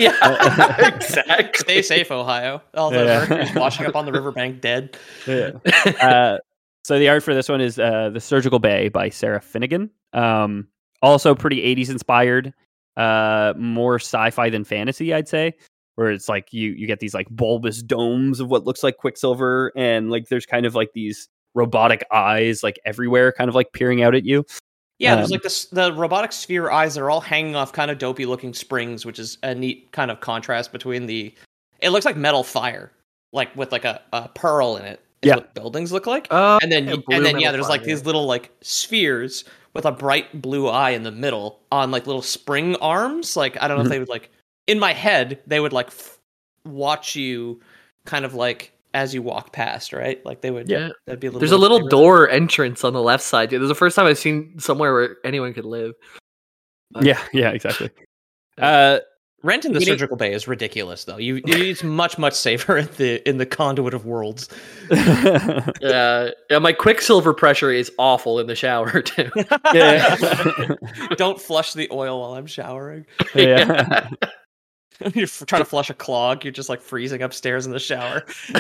yeah, exactly. Stay safe, Ohio. All the yeah. mercury's washing up on the riverbank, dead. Yeah. Uh, so the art for this one is uh, The Surgical Bay by Sarah Finnegan. Um, also pretty eighties inspired. Uh, more sci-fi than fantasy, I'd say. Where it's like you you get these like bulbous domes of what looks like quicksilver, and like there's kind of like these robotic eyes like everywhere, kind of like peering out at you. Yeah, um, there's like this the robotic sphere eyes that are all hanging off kind of dopey looking springs, which is a neat kind of contrast between the. It looks like metal fire, like with like a, a pearl in it. Is yeah, what buildings look like. Uh, and then yeah, and then yeah, there's fire, like yeah. these little like spheres with a bright blue eye in the middle on like little spring arms. Like I don't know mm-hmm. if they would like in my head they would like f- watch you kind of like as you walk past, right? Like they would. Yeah, that'd be a little. There's a little door entrance on the left side. This is the first time I've seen somewhere where anyone could live. But, yeah, yeah, exactly. Uh, Rent in the surgical bay is ridiculous, though. You, it's much, much safer in the in the conduit of worlds. yeah, yeah. My Quicksilver pressure is awful in the shower too. Yeah. Don't flush the oil while I'm showering. Yeah. You're trying to flush a clog. You're just like freezing upstairs in the shower.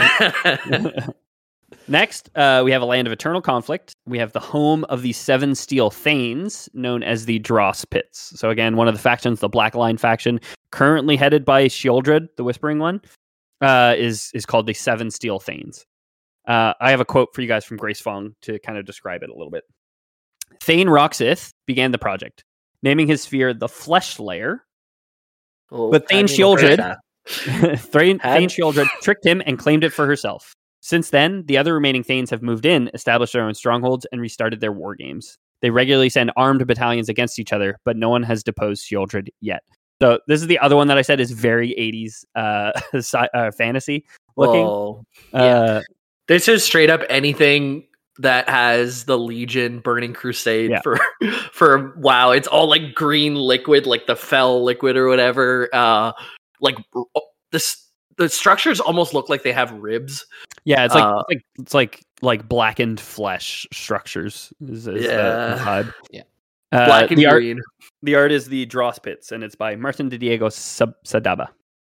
Next, uh, we have a land of eternal conflict. We have the home of the seven steel thanes, known as the Dross Pits. So again, one of the factions, the Black Line faction, currently headed by Sheoldred, the Whispering One, uh, is is called the Seven Steel Thanes. Uh, I have a quote for you guys from Grace Fong to kind of describe it a little bit. Thane Roxith began the project, naming his sphere the Flesh Layer. Oh, but Thane Sheoldred, Thane, Thane Sheoldred tricked him and claimed it for herself. Since then, the other remaining Thanes have moved in, established their own strongholds, and restarted their war games. They regularly send armed battalions against each other, but no one has deposed Sheoldred yet. So this is the other one that I said is very eighties uh, sci- uh, fantasy looking. Oh, yeah. Uh, this is straight up anything that has the Legion Burning Crusade yeah. for for WoW. It's all like green liquid, like the Fel liquid or whatever. Uh, like this. The structures almost look like they have ribs. Yeah, it's like uh, it's like it's like like blackened flesh structures. Is, is yeah, the vibe. Yeah, uh, black and the green. Art, the art is the Dross Pits, and it's by Martin de Diego Sab- Sadaba.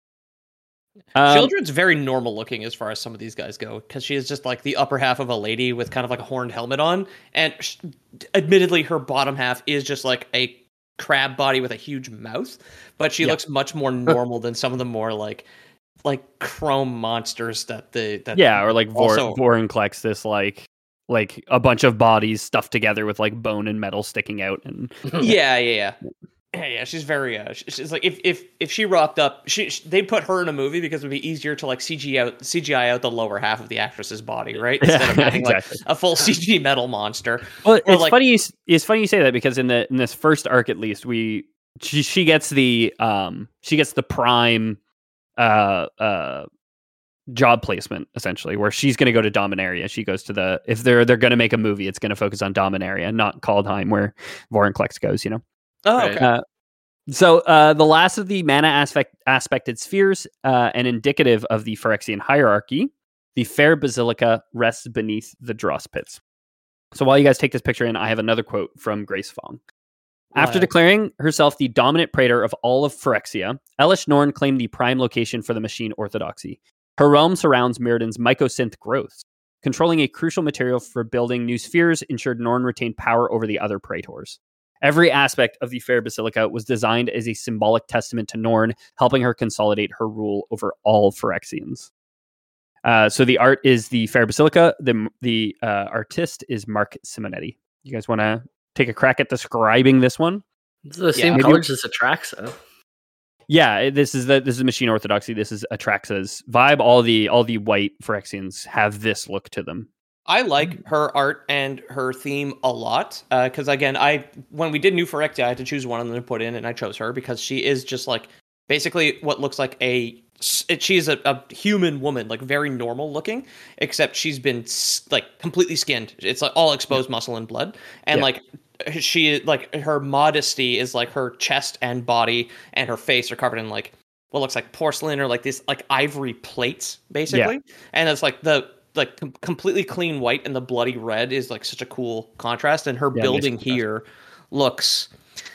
Um, Sheoldred's very normal looking as far as some of these guys go, because she is just like the upper half of a lady with kind of like a horned helmet on, and sh- admittedly, her bottom half is just like a crab body with a huge mouth, but she yeah. looks much more normal than some of the more like. like chrome monsters that the that yeah or like Vor- also... Vorinclex, this like like a bunch of bodies stuffed together with like bone and metal sticking out and yeah yeah yeah yeah yeah she's very uh she's like if if if she rocked up she, she they'd put her in a movie because it would be easier to like C G out C G I out the lower half of the actress's body, right, instead yeah, of having exactly. like a full C G metal monster. Well, or it's like... funny you, it's funny you say that, because in the in this first arc at least we she she gets the um she gets the prime uh uh job placement, essentially, where she's going to go to Dominaria. She goes to the if they're they're going to make a movie, it's going to focus on Dominaria, not Kaldheim, where Vorinclex goes, you know. Oh, okay. Uh, so uh the last of the mana aspect aspected spheres, uh and indicative of the Phyrexian hierarchy, the fair basilica rests beneath the Dross Pits. So while you guys take this picture in, I have another quote from Grace Fong. After declaring herself the dominant praetor of all of Phyrexia, Elesh Norn claimed the prime location for the machine orthodoxy. Her realm surrounds Mirrodin's mycosynth growths. Controlling a crucial material for building new spheres ensured Norn retained power over the other praetors. Every aspect of the Fair Basilica was designed as a symbolic testament to Norn, helping her consolidate her rule over all Phyrexians. Uh, so the art is the Fair Basilica. The, the uh, artist is Mark Simonetti. You guys want to take a crack at describing this one? It's the same yeah, colors as Atraxa. Yeah, this is the this is machine orthodoxy. This is Atraxa's vibe. All the all the white Phyrexians have this look to them. I like her art and her theme a lot, because uh, again, I when we did New Phyrexia, I had to choose one of them to put in, and I chose her because she is just like basically what looks like a she is a, a human woman, like very normal looking, except she's been like completely skinned. It's like all exposed muscle and blood, and yeah. like. She like her modesty is like her chest and body and her face are covered in like what looks like porcelain or like this like ivory plates basically, yeah. and it's like the like com- completely clean white and the bloody red is like such a cool contrast. And her yeah, building here looks,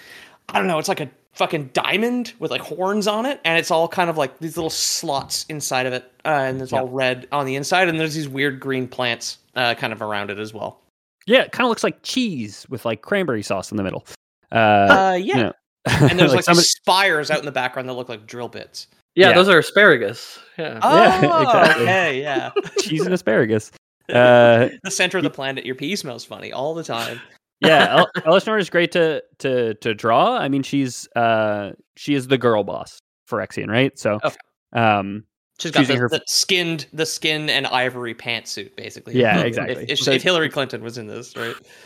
I don't know, it's like a fucking diamond with like horns on it, and it's all kind of like these little slots inside of it, uh, and it's yeah. all red on the inside, and there's these weird green plants uh, kind of around it as well. Yeah, it kind of looks like cheese with like cranberry sauce in the middle. Uh, uh yeah. You know. And there's like, like somebody... spires out in the background that look like drill bits. Yeah, yeah. those are asparagus. Yeah. Oh, yeah, exactly. Okay, yeah. Cheese and asparagus. Uh, the center of the planet, your pee smells funny all the time. Yeah, El- Elesh Norn is great to to to draw. I mean, she's uh she is the girl boss for Phyrexian, right? So, okay. um. She's got the, her... the skinned, the skin and ivory pantsuit, basically. Yeah, exactly. If, if, so, if Hillary Clinton was in this, right?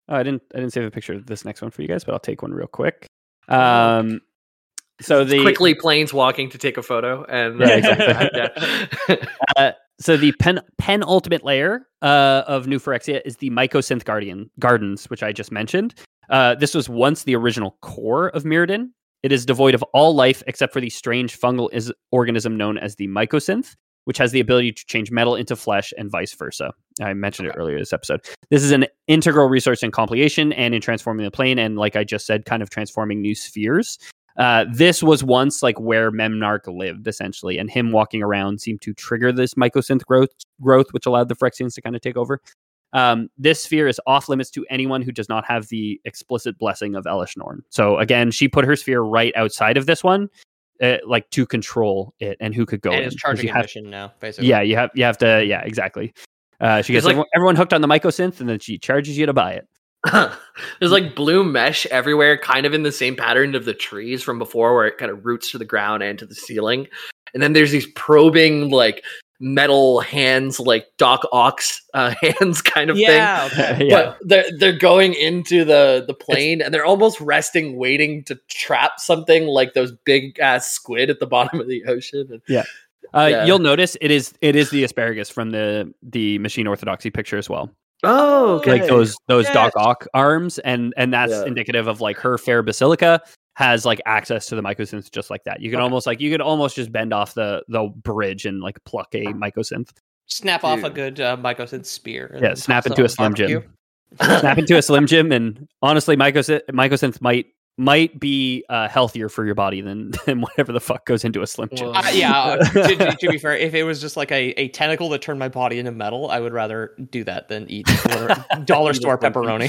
Oh, I didn't. I didn't save a picture of this next one for you guys, but I'll take one real quick. Um, so the quickly planes walking to take a photo, and yeah, exactly. yeah. uh, so the pen penultimate layer uh, of New Phyrexia is the Mycosynth Guardian Gardens, which I just mentioned. Uh, this was once the original core of Mirrodin. It is devoid of all life except for the strange fungal is- organism known as the Mycosynth, which has the ability to change metal into flesh and vice versa. I mentioned okay. it earlier this episode. This is an integral resource in compilation and in transforming the plane, and like I just said, kind of transforming new spheres. Uh, this was once like where Memnarch lived, essentially, and him walking around seemed to trigger this Mycosynth growth, growth which allowed the Phyrexians to kind of take over. Um, this sphere is off limits to anyone who does not have the explicit blessing of Elesh Norn. So again, she put her sphere right outside of this one. Uh, like to control it and who could go and in. It's charging have, admission now, basically. Yeah, you have you have to. Yeah, exactly. Uh, she gets like, everyone, everyone hooked on the Mycosynth, and then she charges you to buy it. There's like blue mesh everywhere, kind of in the same pattern of the trees from before, where it kind of roots to the ground and to the ceiling. And then there's these probing like metal hands, like Doc Ock's uh, hands kind of yeah, thing. Okay. yeah. But they're they're going into the the plane, it's, and they're almost resting, waiting to trap something like those big ass squid at the bottom of the ocean. And, yeah. Uh, yeah. You'll notice it is it is the asparagus from the the Machine Orthodoxy picture as well. Oh, okay. Like those those yes. Doc Ock arms, and and that's yeah. indicative of like her fair basilica has like access to the Mycosynth just like that. You can okay. almost like you could almost just bend off the the bridge and like pluck a Mycosynth. Snap Dude. off a good uh, Mycosynth spear. Yeah, snap into a Slim Jim. snap into a Slim Jim, and honestly, Mycosynth, Mycosynth might might be uh, healthier for your body than, than whatever the fuck goes into a Slim Jim. Uh, yeah, to, to, to be fair, if it was just like a, a tentacle that turned my body into metal, I would rather do that than eat dollar store pepperoni.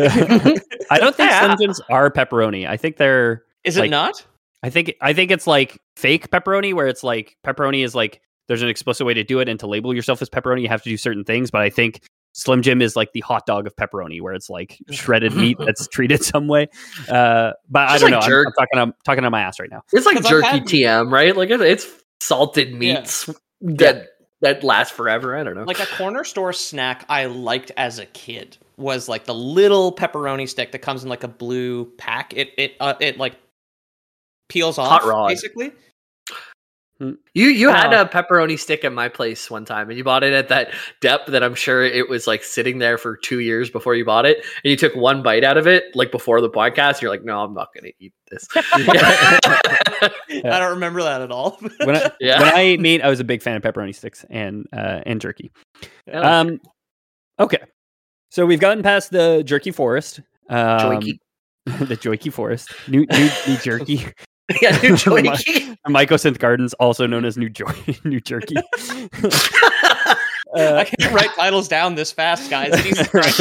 I don't think Slim Jims are pepperoni. I think they're. Is like, it not? I think I think it's like fake pepperoni, where it's like pepperoni is like there's an explicit way to do it, and to label yourself as pepperoni, you have to do certain things. But I think Slim Jim is like the hot dog of pepperoni, where it's like shredded meat that's treated some way. Uh, but I don't like know. I'm, I'm talking I'm talking on my ass right now. It's like jerky had... T M, right? Like it's salted meats yeah. that yeah. that last forever. I don't know. Like a corner store snack I liked as a kid was like the little pepperoni stick that comes in like a blue pack. It it uh, it like peels off Hot rod. basically. You you had a pepperoni stick at my place one time, and you bought it at that depth that I'm sure it was like sitting there for two years before you bought it, and you took one bite out of it like before the podcast. And you're like, no, I'm not going to eat this. I don't remember that at all. when, I, yeah. when I ate meat, I was a big fan of pepperoni sticks and uh, and jerky. Yeah. Um, okay, so we've gotten past the jerky forest, um, Joiky. the joiky forest, new new, new jerky. Yeah, New Joiky. Mycosynth Gardens, also known as New jo- New Jerky. uh, I can't write titles down this fast, guys. Jesus Christ.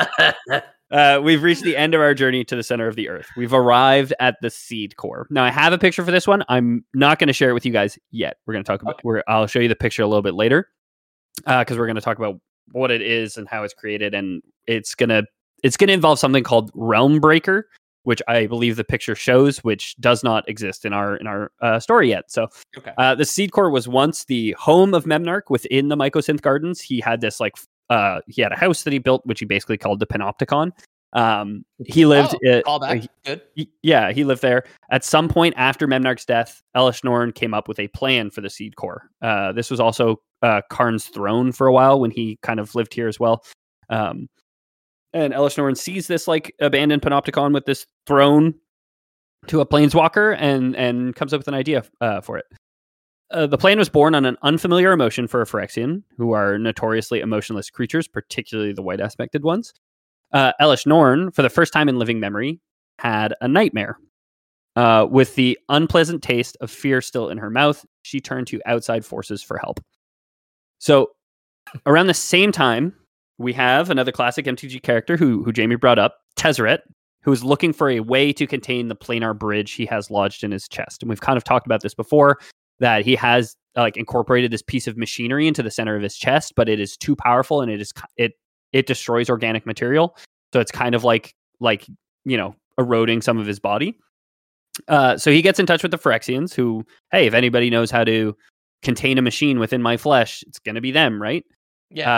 uh, we've reached the end of our journey to the center of the Earth. We've arrived at the seed core. Now, I have a picture for this one. I'm not going to share it with you guys yet. We're going to talk about. Okay. We're, I'll show you the picture a little bit later, because uh, we're going to talk about what it is and how it's created, and it's gonna it's gonna involve something called Realm Breaker, which I believe the picture shows, which does not exist in our in our uh, story yet. So okay. uh, the Seed Core was once the home of Memnarch within the Mycosynth Gardens. He had this like uh, he had a house that he built, which he basically called the Panopticon. Um, he lived. Oh, uh, call back. Good. He, yeah, he lived there. At some point after Memnarch's death, Elesh Norn came up with a plan for the Seed Core. Uh, this was also uh, Karn's throne for a while when he kind of lived here as well. Um, And Elesh Norn sees this like abandoned Panopticon with this throne to a planeswalker, and and comes up with an idea uh, for it. Uh, the plan was born on an unfamiliar emotion for a Phyrexian, who are notoriously emotionless creatures, particularly the white aspected ones. Uh, Elesh Norn, for the first time in living memory, had a nightmare. Uh, with the unpleasant taste of fear still in her mouth, she turned to outside forces for help. So, around the same time, we have another classic M T G character who who Jamie brought up, Tezzeret, who is looking for a way to contain the planar bridge he has lodged in his chest. And we've kind of talked about this before, that he has uh, like incorporated this piece of machinery into the center of his chest, but it is too powerful and it is it it destroys organic material. So it's kind of like like you know eroding some of his body. Uh, so he gets in touch with the Phyrexians, who, hey, if anybody knows how to contain a machine within my flesh, it's going to be them, right? Yeah. Uh,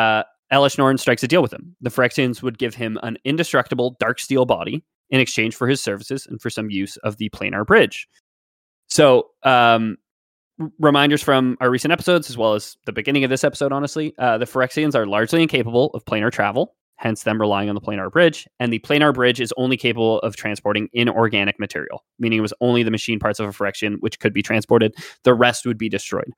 Elesh Norn strikes a deal with him. The Phyrexians would give him an indestructible dark steel body in exchange for his services and for some use of the planar bridge. So, um, r- reminders from our recent episodes, as well as the beginning of this episode, honestly, uh, the Phyrexians are largely incapable of planar travel, hence them relying on the planar bridge. And the planar bridge is only capable of transporting inorganic material, meaning it was only the machine parts of a Phyrexian which could be transported. The rest would be destroyed.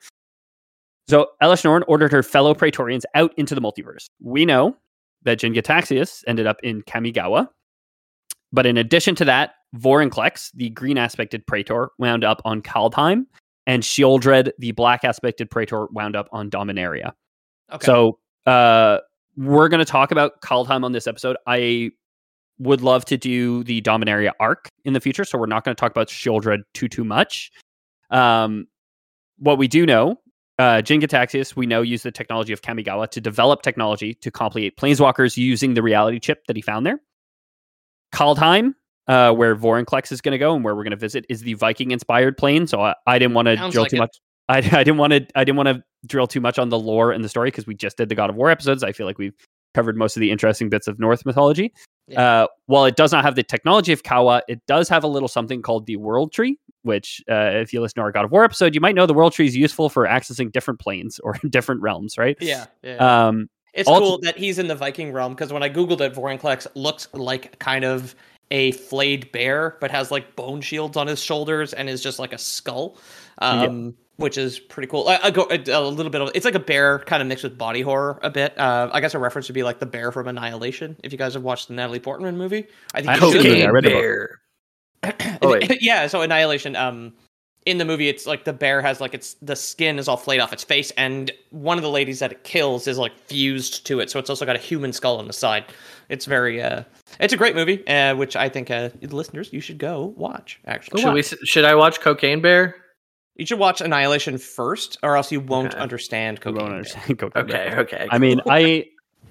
So Elesh Norn ordered her fellow Praetorians out into the multiverse. We know that Jin-Gitaxias ended up in Kamigawa. But in addition to that, Vorinclex, the green aspected Praetor, wound up on Kaldheim, and Sheoldred, the black aspected Praetor, wound up on Dominaria. Okay. So uh, we're going to talk about Kaldheim on this episode. I would love to do the Dominaria arc in the future, so we're not going to talk about Sheoldred too, too much. Um, what we do know, uh, Jin-Gitaxias, we know, used the technology of Kamigawa to develop technology to complicate planeswalkers using the reality chip that he found there. Kaldheim, uh, where Vorinclex is going to go and where we're going to visit, is the Viking-inspired plane. So I, I didn't want to drill like too it. much. I, I didn't want to. I didn't want to drill too much on the lore and the story because we just did the God of War episodes. I feel like we've covered most of the interesting bits of Norse mythology. Yeah. Uh, while it does not have the technology of Kawa, it does have a little something called the World Tree, which, uh, if you listen to our God of War episode, you might know the World Tree is useful for accessing different planes or different realms, right? Yeah. yeah. Um, it's also cool that he's in the Viking realm because when I googled it, Vorinclex looks like kind of a flayed bear, but has like bone shields on his shoulders and is just like a skull, um, yeah. which is pretty cool. I, I go a, a little bit of it's like a bear kind of mixed with body horror a bit. Uh, I guess a reference would be like the bear from Annihilation. If you guys have watched the Natalie Portman movie, I think I you should. Okay, I read the bear. oh, wait. Yeah, so Annihilation. Um, in the movie, it's like the bear has like it's the skin is all flayed off its face, and one of the ladies that it kills is like fused to it, so it's also got a human skull on the side. It's very, uh, it's a great movie, uh, which I think uh, listeners you should go watch. Actually, should watch. we? Should I watch Cocaine Bear? You should watch Annihilation first, or else you won't okay. understand Cocaine, won't understand Cocaine Okay, Bear. okay. I mean, I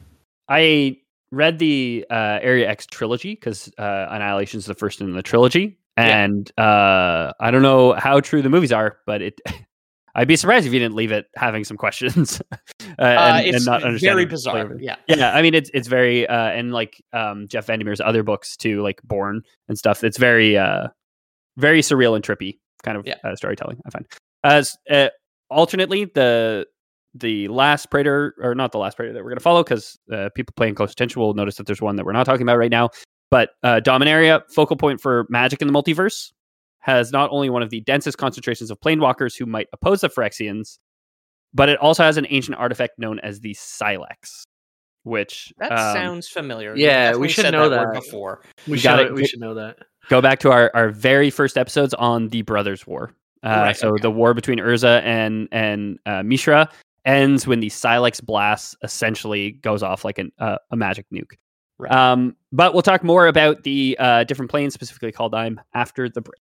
I read the uh, Area X trilogy because uh, Annihilation is the first in the trilogy. And yeah. uh, I don't know how true the movies are, but it I'd be surprised if you didn't leave it having some questions uh, and, uh, it's and not understanding very bizarre. Yeah, yeah. I mean, it's it's very uh, and like um, Jeff Vandermeer's other books too, like Born and stuff. It's very uh, very surreal and trippy kind of yeah. uh, storytelling. I find as uh, alternately the the last Praetor, or not the last Praetor that we're going to follow, because uh, people paying close attention will notice that there's one that we're not talking about right now. But uh, Dominaria, focal point for magic in the multiverse, has not only one of the densest concentrations of planewalkers who might oppose the Phyrexians, but it also has an ancient artifact known as the Silex, which that um, sounds familiar. Yeah, we should know that, that before. We should. Gotta, we should know that. Go back to our, our very first episodes on the Brothers' War. Uh, right, so okay. the war between Urza and and uh, Mishra ends when the Silex blast essentially goes off like an, uh, a magic nuke. Right. Um, but we'll talk more about the uh, different planes, specifically Kaldheim, after the break.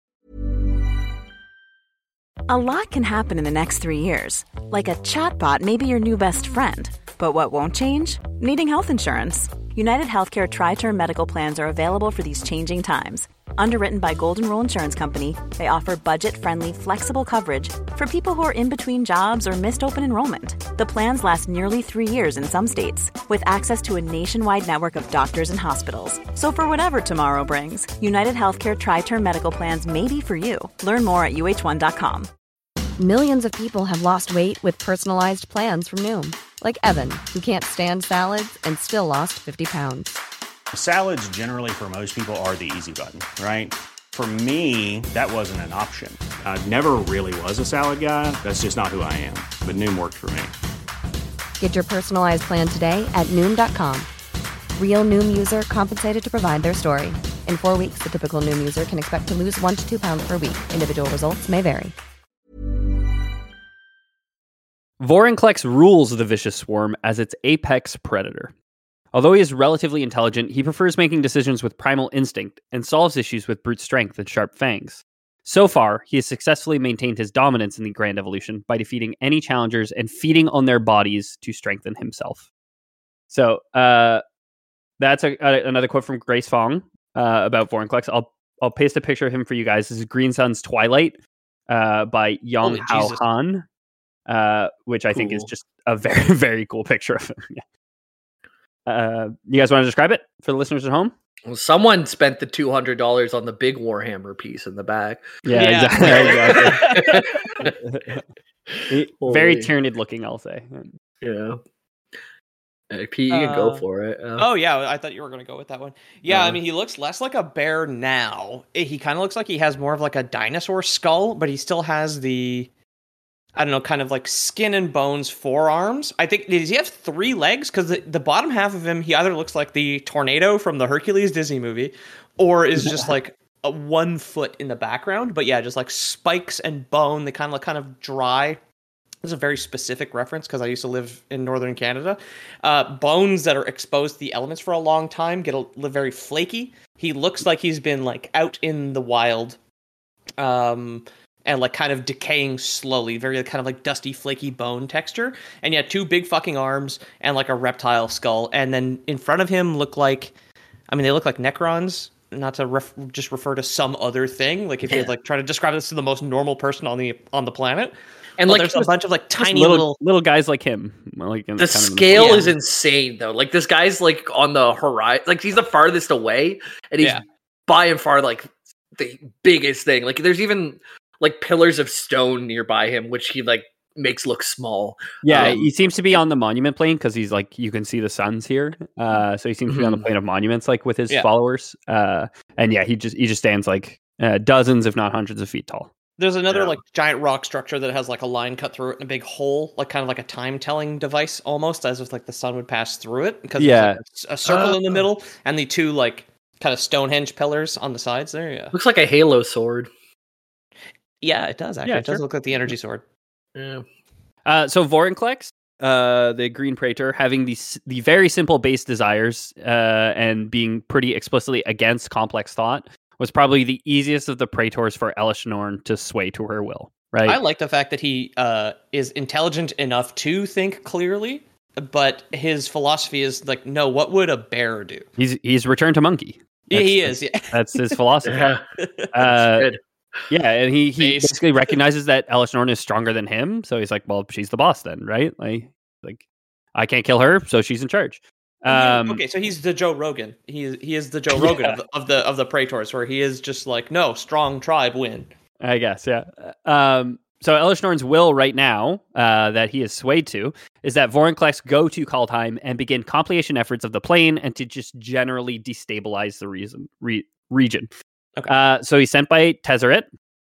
A lot can happen in the next three years. Like a chatbot may be your new best friend. But what won't change? Needing health insurance. United Healthcare Tri-Term Medical Plans are available for these changing times. Underwritten by Golden Rule Insurance Company, they offer budget-friendly, flexible coverage for people who are in between jobs or missed open enrollment. The plans last nearly three years in some states, with access to a nationwide network of doctors and hospitals. So for whatever tomorrow brings, United Healthcare Tri-Term Medical Plans may be for you. Learn more at U H one dot com. Millions of people have lost weight with personalized plans from Noom. Like Evan, who can't stand salads and still lost fifty pounds. Salads generally for most people are the easy button, right? For me, that wasn't an option. I never really was a salad guy. That's just not who I am. But Noom worked for me. Get your personalized plan today at Noom dot com. Real Noom user compensated to provide their story. In four weeks, the typical Noom user can expect to lose one to two pounds per week. Individual results may vary. Vorinclex rules the Vicious Swarm as its apex predator. Although he is relatively intelligent, he prefers making decisions with primal instinct and solves issues with brute strength and sharp fangs. So far, he has successfully maintained his dominance in the Grand Evolution by defeating any challengers and feeding on their bodies to strengthen himself. So, uh, that's a, a, another quote from Grace Fong uh, about Vorinclex. I'll I'll paste a picture of him for you guys. This is Green Sun's Twilight uh, by Yong Hao Han, uh, which I cool. think is just a very, very cool picture of him. Yeah. Uh, you guys want to describe it for the listeners at home? Well, someone spent the two hundred dollars on the big Warhammer piece in the back. Yeah, Yeah. exactly. exactly. Very Tyranid looking, I'll say. Yeah. Uh, Pete, you can go Uh, for it. Uh, Oh yeah, I thought you were gonna go with that one. Yeah, I Uh. mean he looks less like a bear now. Eh, He kind of looks like he has more of like a dinosaur skull, but he still has the, I don't know, kind of like skin and bones forearms. I think does he have three legs? Because the, the bottom half of him, he either looks like the tornado from the Hercules Disney movie, or is just like a one foot in the background. But yeah, just like spikes and bone. They kind of look kind of dry. This is a very specific reference because I used to live in northern Canada. Uh, bones that are exposed to the elements for a long time get a, very flaky. He looks like he's been like out in the wild, um, and like kind of decaying slowly. Very kind of like dusty, flaky bone texture. And yeah, two big fucking arms and like a reptile skull. And then in front of him look like, I mean, they look like Necrons. Not to ref- just refer to some other thing. Like if you like try to describe this to the most normal person on the on the planet. and But like there's a bunch of like tiny little, little, little guys like him. Like in- the kind of in scale yeah. is insane though. Like this guy's like on the horizon, like he's the farthest away, and he's Yeah. by and far like the biggest thing. Like there's even like pillars of stone nearby him, which he like makes look small. Yeah, Um, he seems to be on the monument plane because he's like, you can see the suns here. Uh, so he seems to be on the Mhm. plane of monuments, like with his Yeah. followers. Uh, and yeah, he just he just stands like uh, dozens, if not hundreds, of feet tall. There's another Yeah. like giant rock structure that has like a line cut through it and a big hole, like kind of like a time telling device almost, as if like the sun would pass through it. Because Yeah. there's like, a s- a circle in the Oh. middle and the two like kind of Stonehenge pillars on the sides there. Yeah, Looks like a Halo sword. yeah, it does actually. Yeah, it does sure. look like the energy sword. Yeah. Uh, so Vorinclex, uh, the Green Praetor, having the s- the very simple base desires uh, and being pretty explicitly against complex thought, was probably the easiest of the Praetors for Elesh Norn to sway to her will. Right? I like the fact that he uh, is intelligent enough to think clearly, but his philosophy is like, no, what would a bear do? he's he's returned to monkey. Yeah, That's- he is. Yeah. That's his philosophy. Yeah. Uh, Good. Yeah, and he, he Base. basically recognizes that Elesh Norn is stronger than him, so he's like, well, she's the boss then, right? Like, like I can't kill her, so she's in charge. Um, okay, so he's the Joe Rogan. He is he is the Joe Rogan of, the, of the of the Praetors, where he is just like, no, strong tribe win. I guess, yeah. Um, so Elesh Norn's will right now, uh, that he is swayed to, is that Vorinclex go to Kaldheim and begin compilation efforts of the plane and to just generally destabilize the reason, re- region. Okay. Uh, so he's sent by Tezzeret.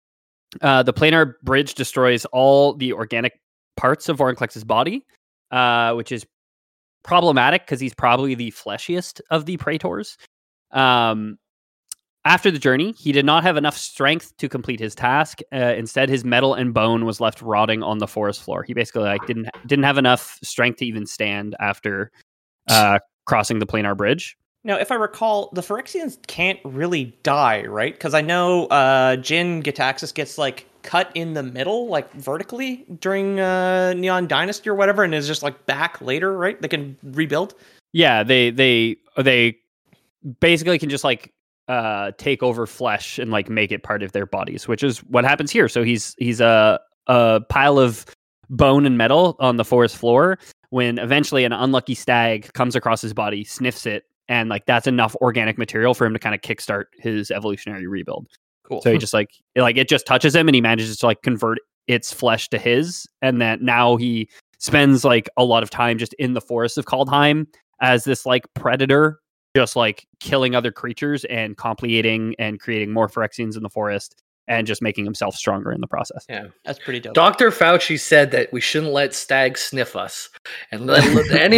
Uh, the planar bridge destroys all the organic parts of Vorinclex's body, uh, which is problematic because he's probably the fleshiest of the Praetors. Um, after the journey, he did not have enough strength to complete his task. Uh, instead, his metal and bone was left rotting on the forest floor. He basically like didn't didn't have enough strength to even stand after uh, crossing the planar bridge. Now, if I recall, the Phyrexians can't really die, right? Because I know uh, Jin Gitaxis gets like cut in the middle, like vertically during uh, Neon Dynasty or whatever, and is just like back later, right? They can rebuild. Yeah, they they they basically can just like uh, take over flesh and like make it part of their bodies, which is what happens here. So he's he's a a pile of bone and metal on the forest floor when eventually an unlucky stag comes across his body, sniffs it, and like that's enough organic material for him to kind of kickstart his evolutionary rebuild. Cool. So he just like it, like it just touches him and he manages to like convert its flesh to his, and that now he spends like a lot of time just in the forest of Kaldheim as this like predator, just like killing other creatures and complicating and creating more Phyrexians in the forest and just making himself stronger in the process. Yeah. That's pretty dope. Doctor Fauci said that we shouldn't let stags sniff us, and let any.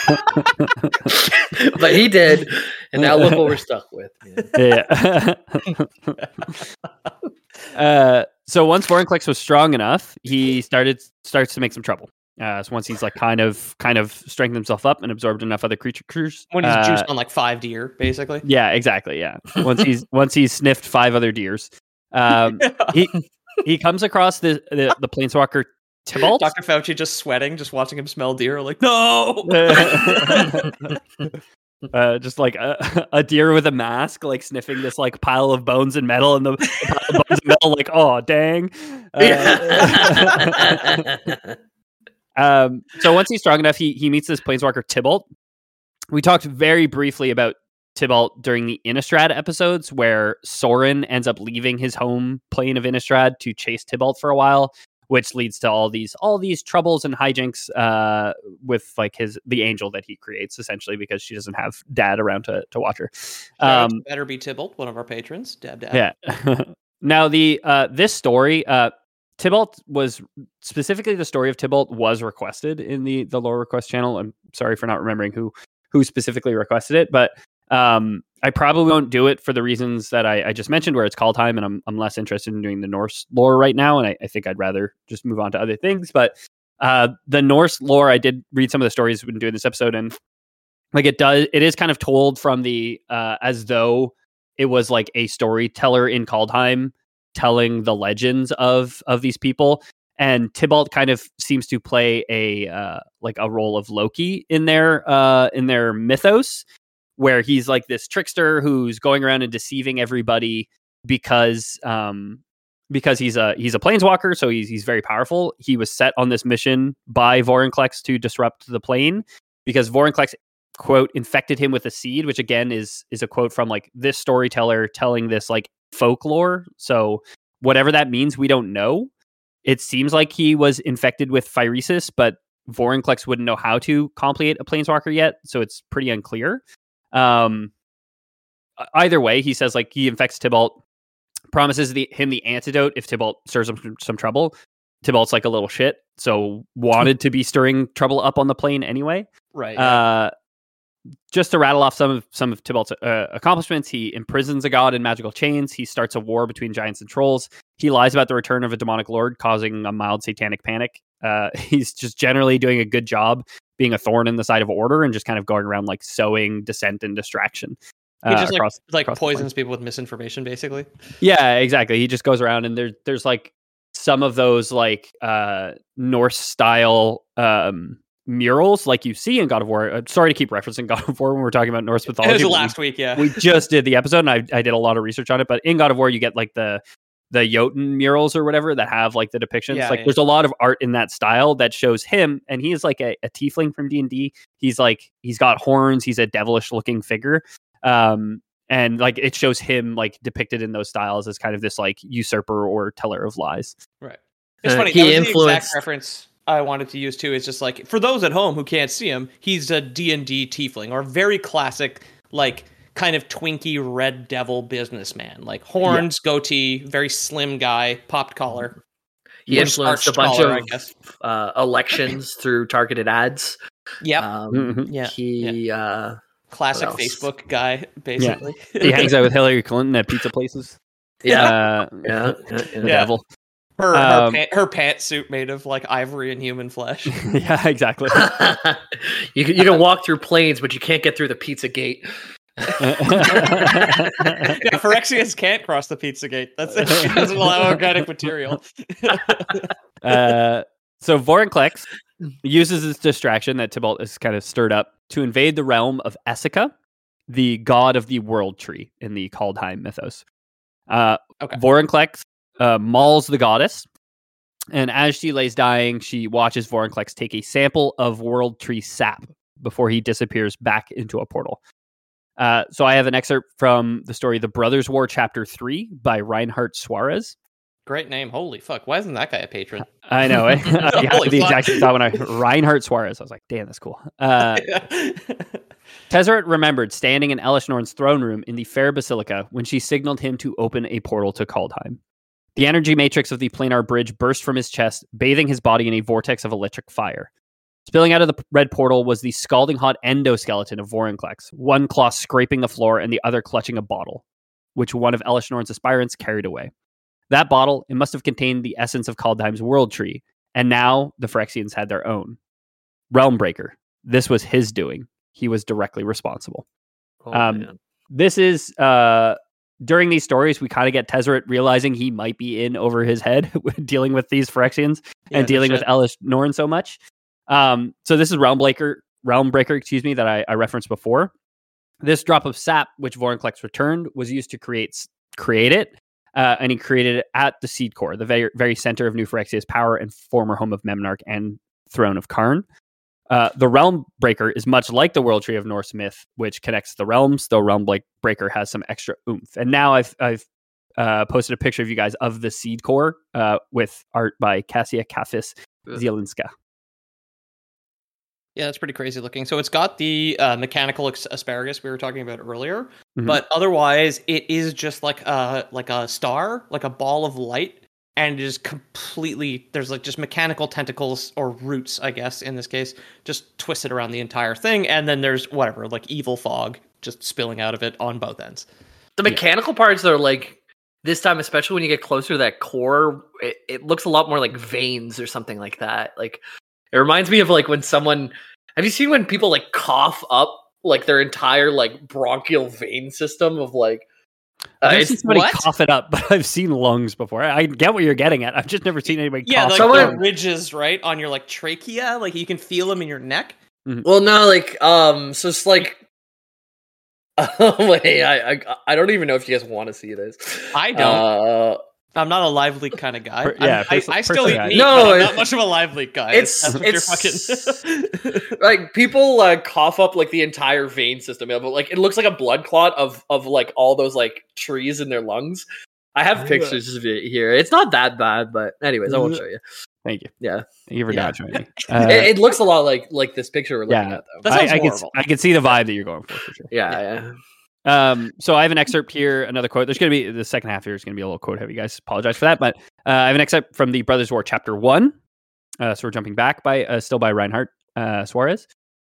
But he did, and now look what we're stuck with. Yeah. Yeah. uh, so once Vorinclex was strong enough, he started starts to make some trouble. Uh, so once he's like kind of kind of strengthened himself up and absorbed enough other creatures, when he's uh, juiced on like five deer, basically. yeah, exactly. Yeah, once he's once he's sniffed five other deers, um, he he comes across the the, the planeswalker Tybalt. Doctor Fauci just sweating, just watching him smell deer, like, no! Uh, just like a, a deer with a mask, like sniffing this like pile of bones and metal, and the, the pile of bones and metal, like, oh dang. Uh, um, so once he's strong enough, he he meets this planeswalker Tybalt, we talked very briefly about Tybalt during the Innistrad episodes, where Sorin ends up leaving his home plane of Innistrad to chase Tybalt for a while, which leads to all these all these troubles and hijinks uh, with like his the angel that he creates, essentially, because she doesn't have dad around to to watch her. Um, better be Tybalt, one of our patrons, Dab Dab. Yeah. Now the uh, this story, uh, Tybalt was specifically the story of Tybalt was requested in the the lore request channel. I'm sorry for not remembering who who specifically requested it, but um, I probably won't do it for the reasons that I, I just mentioned, where it's Kaldheim, and I'm I'm less interested in doing the Norse lore right now, and I, I think I'd rather just move on to other things. But uh, the Norse lore, I did read some of the stories we've been doing this episode, and like it does, it is kind of told from the uh, as though it was like a storyteller in Kaldheim telling the legends of of these people. And Tybalt kind of seems to play a uh, like a role of Loki in their uh, in their mythos, where he's like this trickster who's going around and deceiving everybody because um, because he's a he's a planeswalker, so he's he's very powerful. He was set on this mission by Vorinclex to disrupt the plane because Vorinclex, quote, infected him with a seed, which again is is a quote from like this storyteller telling this like folklore. So whatever that means, we don't know. It seems like he was infected with Phyresis, but Vorinclex wouldn't know how to complete a planeswalker yet, so it's pretty unclear. Um, either way, he says like he infects Tybalt, promises the, him the antidote if Tybalt stirs him some, some trouble. Tybalt's like a little shit, so wanted to be stirring trouble up on the plane anyway. Right. Yeah. Uh, just to rattle off some of some of Tybalt's uh, accomplishments, he imprisons a god in magical chains. He starts a war between giants and trolls. He lies about the return of a demonic lord, causing a mild satanic panic. Uh, he's just generally doing a good job being a thorn in the side of order and just kind of going around like sowing dissent and distraction. Uh, he just like, across, like across poisons people with misinformation, basically. Yeah, exactly. He just goes around and there's there's like some of those like uh, Norse style um, murals like you see in God of War. Uh, sorry to keep referencing God of War when we're talking about Norse mythology. It was last we, week, yeah. We just did the episode and I, I did a lot of research on it. But in God of War, you get like the the Jotun murals or whatever that have like the depictions. Yeah, like yeah. there's a lot of art in that style that shows him, and he is like a, a tiefling from D and D. He's like he's got horns. He's a devilish looking figure. Um, and like it shows him like depicted in those styles as kind of this like usurper or teller of lies. Right. It's Uh, funny. he That was the influenced- exact reference I wanted to use too. It's just like for those at home who can't see him, he's a D and D tiefling, or very classic, like kind of twinky red devil businessman, like horns, yeah. goatee, very slim guy, popped collar. He influenced a bunch collar, of uh, elections through targeted ads. Yep. Um, Mm-hmm. Yeah. He. Yeah. Uh, Classic Facebook guy, basically. Yeah. He hangs out with Hillary Clinton at pizza places. Yeah. Uh, yeah. yeah, yeah. The Yeah. devil. Her Um, her, pant, her pantsuit made of like ivory and human flesh. Yeah, exactly. you can you can walk through planes, but you can't get through the pizza gate. Yeah, Phyrexians can't cross the pizza gate. That's it. It doesn't allow organic material. uh, so Vorinclex uses this distraction that Tybalt has kind of stirred up to invade the realm of Essica, the god of the world tree in the Kaldheim mythos. Uh, Okay. Vorinclex uh, mauls the goddess, and as she lays dying, she watches Vorinclex take a sample of world tree sap before he disappears back into a portal. Uh, so I have an excerpt from the story The Brothers' War, Chapter three by Reinhard Suarez. Great Great name. Holy fuck. Why isn't that guy a patron? I know it. I had Holy the fuck. exact same thought when I Reinhard Suarez. I was like, damn, that's cool. Uh, Tezzeret remembered standing in Elesh Norn's throne room in the Fair Basilica when she signaled him to open a portal to Kaldheim. The energy matrix of the planar bridge burst from his chest, bathing his body in a vortex of electric fire. Spilling out of the red portal was the scalding hot endoskeleton of Vorinclex, one claw scraping the floor and the other clutching a bottle, which one of Elesh Norn's aspirants carried away. That bottle, it must have contained the essence of Kaldheim's world tree, and now the Phyrexians had their own. Realmbreaker. This was his doing. He was directly responsible. Oh, um, man. this is, uh, during these stories, we kind of get Tezzeret realizing he might be in over his head dealing with these Phyrexians Yeah, and no dealing with shit. Elesh Norn so much. Um, so this is Realmbreaker, Realmbreaker, excuse me, that I, I referenced before. This drop of sap, which Vorinclex returned, was used to create create it, uh, and he created it at the seed core, the very very center of New Phyrexia's power and former home of Memnarch and throne of Karn. Uh, the Realm Breaker is much like the World Tree of Norse myth, which connects the realms. The Realm Breaker has some extra oomph. And now I've I've uh, posted a picture of you guys of the seed core uh, with art by Kasia Kafis Zielinska. Yeah, that's pretty crazy looking. So it's got the uh, mechanical ex- asparagus we were talking about earlier, Mhm. but otherwise it is just like a like a star, like a ball of light, and it is completely there's like just mechanical tentacles or roots, I guess in this case, just twisted around the entire thing, and then there's whatever like evil fog just spilling out of it on both ends. The mechanical parts are like this time, especially when you get closer to that core, it, it looks a lot more like veins or something like that. Like it reminds me of like when someone. Have you seen when people like cough up like their entire like bronchial vein system of like? Uh, I've it's seen somebody what? cough it up, but I've seen lungs before. I get what you're getting at. I've just never seen anybody Yeah, cough like Someone- the ridges right on your like trachea, like you can feel them in your neck. Well, no, like um, so it's like. Oh wait, I, I I don't even know if you guys want to see this. I don't. Uh, I'm not a live leak kind of guy. Per- I'm- yeah, I, pers- I still personally, eat I- meat, No, but I'm it- not much of a live leak guy. it's- That's what it's- you're fucking. like people uh, cough up like the entire vein system, yeah, but like it looks like a blood clot of of like all those like trees in their lungs. I have pictures of it here. It's not that bad, but anyways, I won't show you. Thank you. Yeah, Thank you for Yeah. not showing me. Uh, it, it looks a lot like like this picture we're looking yeah. at, though. That I, sounds I can horrible. I can see the vibe that you're going for for sure. Yeah, yeah. Um, so I have an excerpt here, another quote. There's going to be the second half here is going to be a little quote heavy, guys. Apologize for that, but uh, I have an excerpt from the Brothers War chapter one. Uh, so we're jumping back by uh, still by Reinhard uh, Suarez.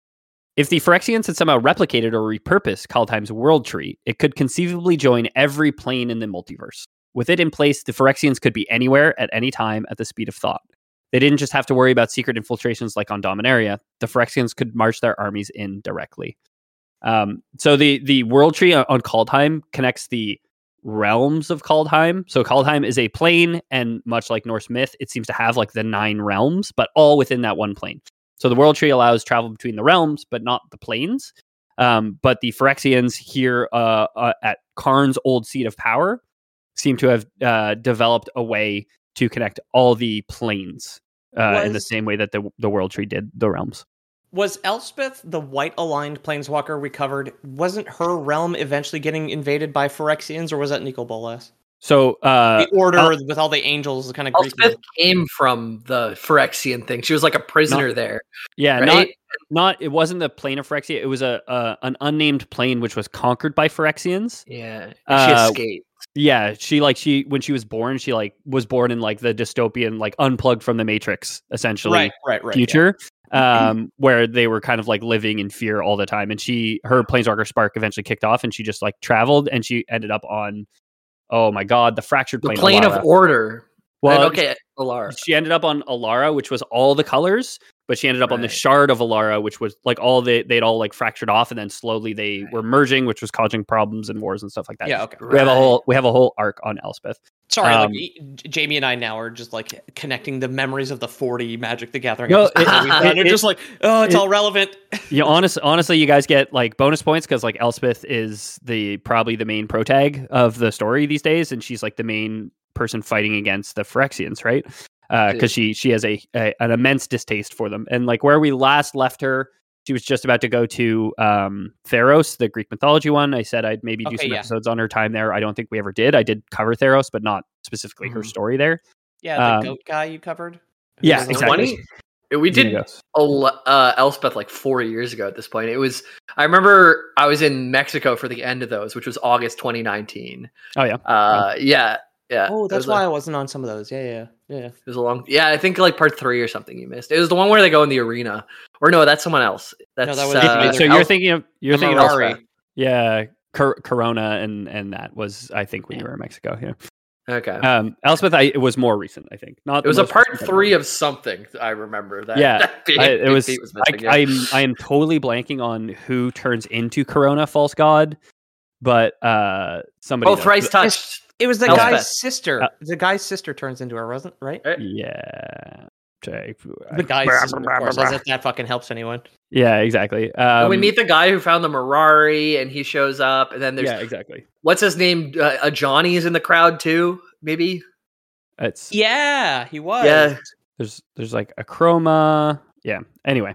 If the Phyrexians had somehow replicated or repurposed Kaldheim's world tree, it could conceivably join every plane in the multiverse. With it in place, the Phyrexians could be anywhere at any time at the speed of thought. They didn't just have to worry about secret infiltrations like on Dominaria. The Phyrexians could march their armies in directly. Um, so the the world tree on, on Kaldheim connects the realms of Kaldheim. So Kaldheim is a plane, and much like Norse myth, it seems to have like the nine realms, but all within that one plane. So the world tree allows travel between the realms, but not the planes. Um, but the Phyrexians here uh, uh, at Karn's old seat of power seem to have uh, developed a way to connect all the planes uh, in the Was- same way that the the world tree did the realms. Was Elspeth the white-aligned planeswalker we covered? Wasn't her realm eventually getting invaded by Phyrexians, or was that Nicol Bolas? So uh, The Order El- with all the angels, the kind of Greek. Elspeth came from the Phyrexian thing. She was like a prisoner Not- there. yeah, right? not not it wasn't the plane of Phyrexia. It was a, a an unnamed plane which was conquered by Phyrexians. Yeah, she Uh, escaped. Yeah, she like she when she was born, she like was born in like the dystopian, like unplugged from the Matrix, essentially right, right, right. future, um, where they were kind of like living in fear all the time. And she her Planeswalker Spark eventually kicked off, and she just like traveled, and she ended up on, oh my god, the fractured The plane. plane Alara. of order. Well, And, okay, Alara. she ended up on Alara, which was all the colors, but she ended up on the Right. shard of Alara, which was like all they they'd all like fractured off, and then slowly they Right. were merging, which was causing problems and wars and stuff like that. Yeah, okay. We have a Right. whole we have a whole arc on Elspeth. Sorry, Um, like e- Jamie and I now are just like connecting the memories of the forty Magic the Gathering. No, episodes it- that we've done. it- They're it- just like, oh, it's it- all relevant. You honest, honestly, you guys get like bonus points because like Elspeth is the probably the main protag of the story these days, and she's like the main person fighting against the Phyrexians, right? Because she she has a, a an immense distaste for them, and like where we last left her, she was just about to go to um, Theros, the Greek mythology one. I said I'd maybe do Okay, some yeah. episodes on her time there. I don't think we ever did. I did cover Theros, but not specifically her Mhm. story there. Yeah, the Um, goat guy you covered. Who Yeah, was the exactly. leader? Funny. We did Xenagos. Ele- uh, Elspeth like four years ago at this point. It was, I remember I was in Mexico for the end of those, which was August twenty nineteen. Oh yeah, Uh, yeah, yeah. Oh, It that's was why A, I wasn't on some of those. Yeah, yeah, yeah. it was a long, yeah, I think like part three or something you missed. It was the one where they go in the arena. Or no, that's someone else. That's, that was- uh, so you're Elf- thinking of you're the thinking of Mirari. Elspeth. Yeah, Cor- Corona and and that was I think when you were in Mexico. Yeah. Okay. Um, Elspeth, I, it was more recent, I think. Not It the was a most part recent three one. of something. I remember that. Yeah, that big, I, it big was. feat was I, missing, yeah. I'm I am totally blanking on who turns into Corona, false god, but uh, somebody. Oh, does. thrice touched. It was the Elspeth. guy's sister. Uh, the guy's sister turns into her, wasn't right? Right? Yeah. Okay. The guy's sister, of course, as if that fucking helps anyone. Yeah, exactly. And Um, we meet the guy who found the Mirari, and he shows up. And then there's yeah, exactly. what's his name? Uh, uh, Johnny's in the crowd too. Maybe. It's Yeah, he was. Yeah. there's there's like a chroma. Yeah. Anyway,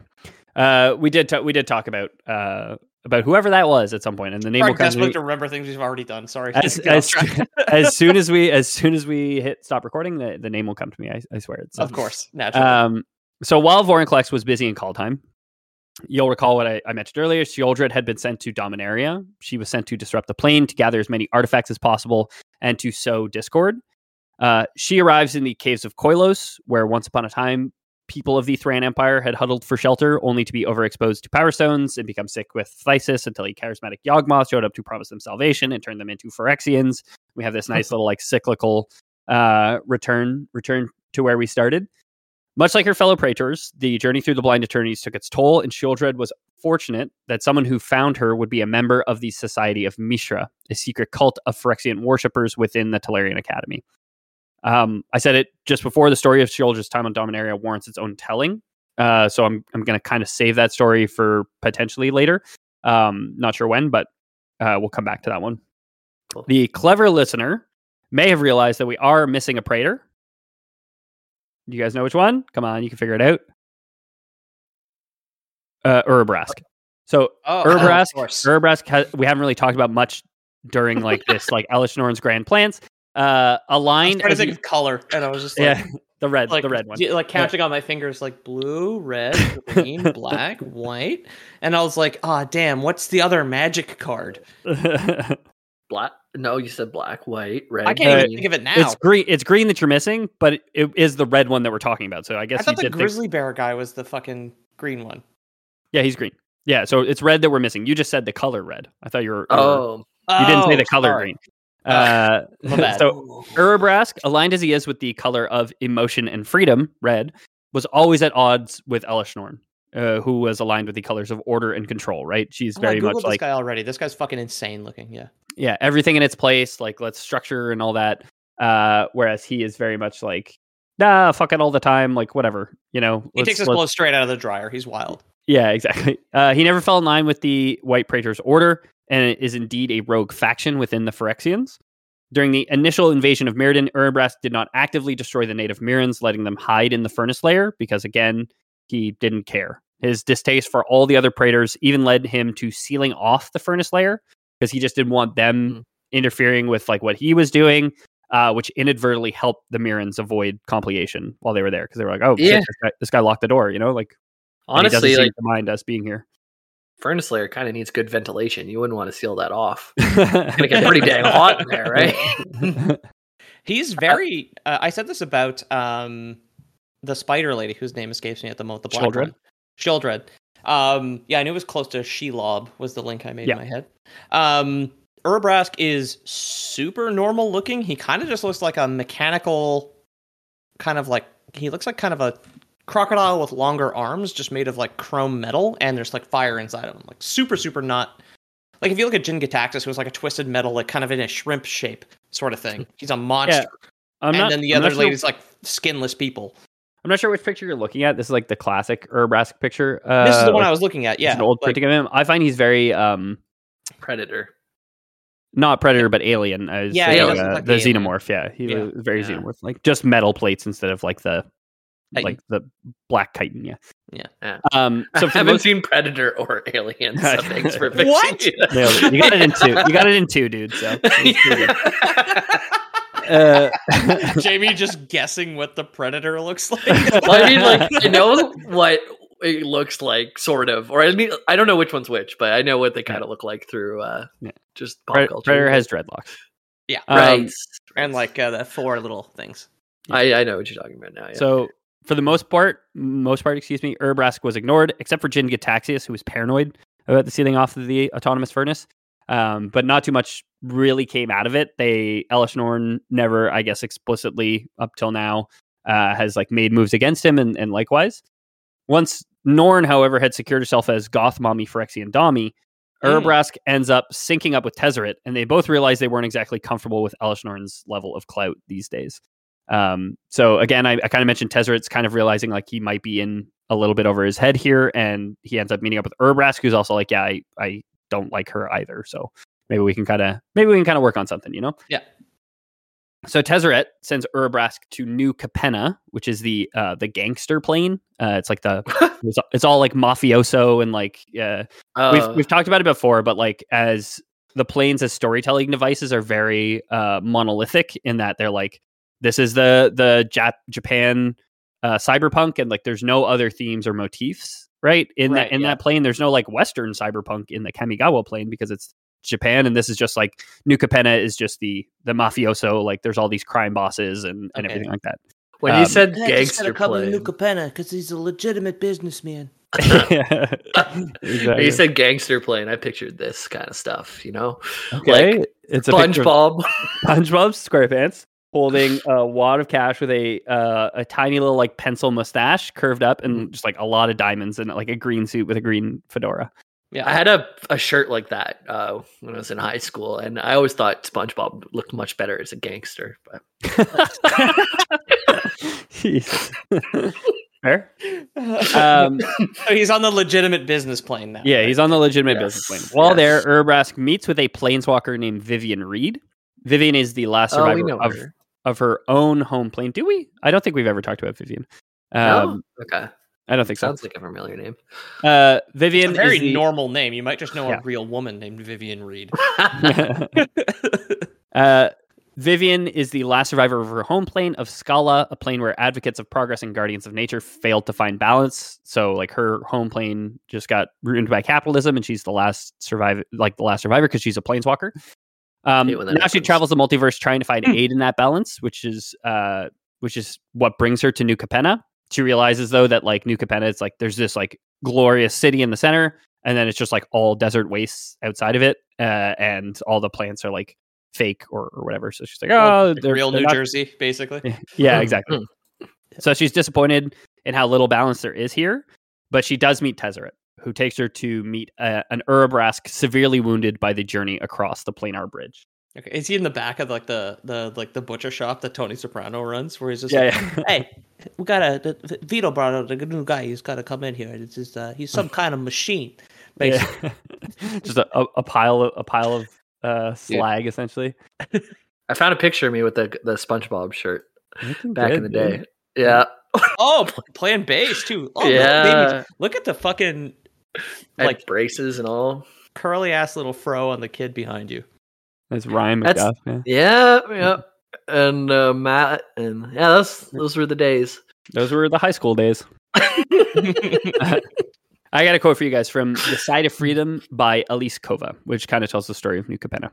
Uh, we did t- we did talk about uh, about whoever that was at some point, and the name I'm will come to desperate me. to remember things we've already done. Sorry. As, Get off as, track. as soon as we as soon as we hit stop recording, the, the name will come to me. I, I swear. It's, Of course, naturally. Um, so while Vorinclex was busy in Kaldheim, you'll recall what I, I mentioned earlier. Sheoldred had been sent to Dominaria. She was sent to disrupt the plane, to gather as many artifacts as possible, and to sow discord. Uh, she arrives in the caves of Koilos, where once upon a time, people of the Thran Empire had huddled for shelter, only to be overexposed to Power Stones and become sick with Thysis until a charismatic Yawgmoth showed up to promise them salvation and turn them into Phyrexians. We have this nice little like cyclical uh, return return to where we started. Much like her fellow Praetors, the journey through the Blind Eternities took its toll, and Sheoldred was fortunate that someone who found her would be a member of the Society of Mishra, a secret cult of Phyrexian worshippers within the Tolarian Academy. Um, I said it just before, the story of Sheoldred's time on Dominaria warrants its own telling. Uh, so I'm I'm going to kind of save that story for potentially later. Um, not sure when, but uh, we'll come back to that one. Cool. The clever listener may have realized that we are missing a Praetor. Do you guys know which one? Come on, you can figure it out. Uh, Urabrask. So Oh, Urabrask, of course. Urabrask ha- we haven't really talked about much during like this, like Elesh Norn's grand plans. Uh, I was aligned. trying to as think the- of color, and I was just like, yeah, the red, like the red one. y- like counting on my fingers, like blue, red, green, black, white, and I was like, ah, oh, damn, what's the other magic card? Black? No, you said black, white, red. I can't even green. think of it now. It's green. It's green that you're missing, but it, it is the red one that we're talking about. So I guess I thought you the did grizzly think, bear guy was the fucking green one. yeah, he's green. Yeah, so it's red that we're missing. You just said the color red. I thought you were. you were- Oh, you didn't say Oh, the color sorry. green. Uh, my bad. so Urabrask, aligned as he is with the color of emotion and freedom, red, was always at odds with Elesh Norn, uh, who was aligned with the colors of order and control. Right? She's Oh, I very Googled much this like guy already. This guy's fucking insane looking. Yeah. yeah, everything in its place. Like let's structure and all that. Uh, whereas he is very much like nah, fuck it all the time. Like whatever, you know. He let's- takes his let's- clothes straight out of the dryer. He's wild. Yeah, exactly. Uh, he never fell in line with the White Praetor's order, and it is indeed a rogue faction within the Phyrexians. During the initial invasion of Mirrodin, Urabrask did not actively destroy the native Mirrans, letting them hide in the Furnace Lair, because again, he didn't care. His distaste for all the other Praetors even led him to sealing off the Furnace Lair, because he just didn't want them Mm. interfering with like what he was doing, uh, which inadvertently helped the Mirrans avoid complication while they were there, because they were like, oh, shit, Yeah. this, guy, this guy locked the door, you know, like and he doesn't honestly, seem like to mind us being here. Furnace Lair kind of needs good ventilation. You wouldn't want to seal that off. It's gonna get pretty dang hot in there, right? He's very. Uh, I said this about um, the spider lady whose name escapes me at the moment. The black Sheoldred? one. Sheoldred. Um, yeah, I knew it was close to Shelob was the link I made Yeah. in my head. Um, Urabrask is super normal looking. He kind of just looks like a mechanical, kind of like he looks like kind of a crocodile with longer arms, just made of like chrome metal, and there's like fire inside of him. Like super, super not. Like if you look at Jin Gitaxis, who was like a twisted metal, like kind of in a shrimp shape sort of thing. He's a monster. I'm and not, then the I'm other not sure- lady's like skinless people. I'm not sure which picture you're looking at. This is like the classic Urabrask picture. Uh, This is the one like, I was looking at. it's Yeah, an old like, printing of him. I find he's very um, Predator. not predator, but alien. As, Yeah, uh, he does uh, look like the the alien. xenomorph. Yeah, he Yeah. was very Yeah. xenomorph, like just metal plates instead of like the Chitin. like the black chitin. Yeah, Yeah. Yeah. Um, So so I for the haven't most, seen Predator or Alien. So thanks for fixing What? it. nailed it. You got it in two. You got it in two, dude. So it's pretty good. Uh, Jamie just guessing what the predator looks like. Well, I mean, like I know what it looks like, sort of, or I mean, I don't know which one's which, but I know what they kind of look like through uh, Yeah. just pop Pre- culture. Predator has dreadlocks. Yeah. Um, right. And like uh, the four little things. I, I know what you're talking about now. Yeah. So for the most part, most part, excuse me, Urabrask was ignored, except for Jin Gitaxias, who was paranoid about the sealing off of the autonomous furnace. Um, but not too much really came out of it. They Elesh Norn never, I guess, explicitly up till now uh, has like made moves against him, and, and likewise. Once Norn, however, had secured herself as Goth Mommy Phyrexian Dami, Mm. Urabrask ends up syncing up with Tezzeret, and they both realize they weren't exactly comfortable with Elesh Norn's level of clout these days. Um, so again, I, I kind of mentioned Tezzeret's kind of realizing like he might be in a little bit over his head here, and he ends up meeting up with Urabrask, who's also like, yeah, I, I don't like her either. So maybe we can kind of maybe we can kind of work on something, you know? Yeah. So Tezzeret sends Urabrask to New Capenna, which is the uh, the gangster plane. Uh, it's like the it's, it's all like mafioso and like uh, Uh, we've we've talked about it before, but like as the planes as storytelling devices are very uh, monolithic in that they're like this is the the Jap- Japan uh, cyberpunk, and like there's no other themes or motifs right in Right, that in yeah. that plane. There's no like Western cyberpunk in the Kamigawa plane because it's Japan, and this is just like New Capenna is just the the mafioso. Like there's all these crime bosses and, and Okay. everything like that. when um, you said I just gotta gangster come to plane, New Capenna because he's a legitimate businessman. when Exactly. you said gangster plane, I pictured this kind of stuff. You know, Okay, like it's a picture of SpongeBob. SpongeBob SquarePants holding a wad of cash with a uh, a tiny little like pencil mustache curved up and just like a lot of diamonds and like a green suit with a green fedora. Yeah. I had a, a shirt like that uh, when I was in high school, and I always thought SpongeBob looked much better as a gangster. But Jeez. Fair. Um, So he's on the legitimate business plane now. yeah, he's on the legitimate Yes, business plane. While yes. there, Urabrask meets with a planeswalker named Vivian Reed. Vivian is the last oh, we survivor know of, her. of her own home plane. Do we? I don't think we've ever talked about Vivian. Um, No? Okay, I don't think so. sounds like a familiar name. Uh, It's Vivian a very is the, normal name. You might just know Yeah. a real woman named Vivian Reed. uh, Vivian is the last survivor of her home plane of Scala, a plane where advocates of progress and guardians of nature failed to find balance. So, like, her home plane just got ruined by capitalism, and she's the last survivor, like the last survivor, because she's a planeswalker. Um, Hate when that now she happens. travels the multiverse trying to find aid in that balance, which is uh, which is what brings her to New Capenna. She realizes though that like New Capenna, it's like there's this like glorious city in the center, and then it's just like all desert wastes outside of it, uh, and all the plants are like fake or, or whatever. So she's like, oh, Like they're, real they're New not- Jersey, basically. Yeah, exactly. So she's disappointed in how little balance there is here, but she does meet Tezzeret, who takes her to meet uh, an Urabrask severely wounded by the journey across the planar bridge. Okay. Is he in the back of like the the like the butcher shop that Tony Soprano runs, where he's just Yeah, like, yeah. Hey, we gotta. The, the- Vito brought out a new guy. He's got to come in here. It's just uh, he's some kind of machine. Basically. Yeah. Just a, a, a pile of a pile of uh, slag, essentially. I found a picture of me with the the SpongeBob shirt Looking back good, in the dude. day. Yeah, oh, pl- playing bass too. Oh, Yeah. baby. Look at the fucking like like braces and all. curly ass little fro on the kid behind you. That's Ryan That's- McDuff. Man. Yeah, yeah. And uh, Matt, and yeah, those those were the days. Those were the high school days. I got a quote for you guys from The Side of Freedom by Elise Kova, which kind of tells the story of New Capenna.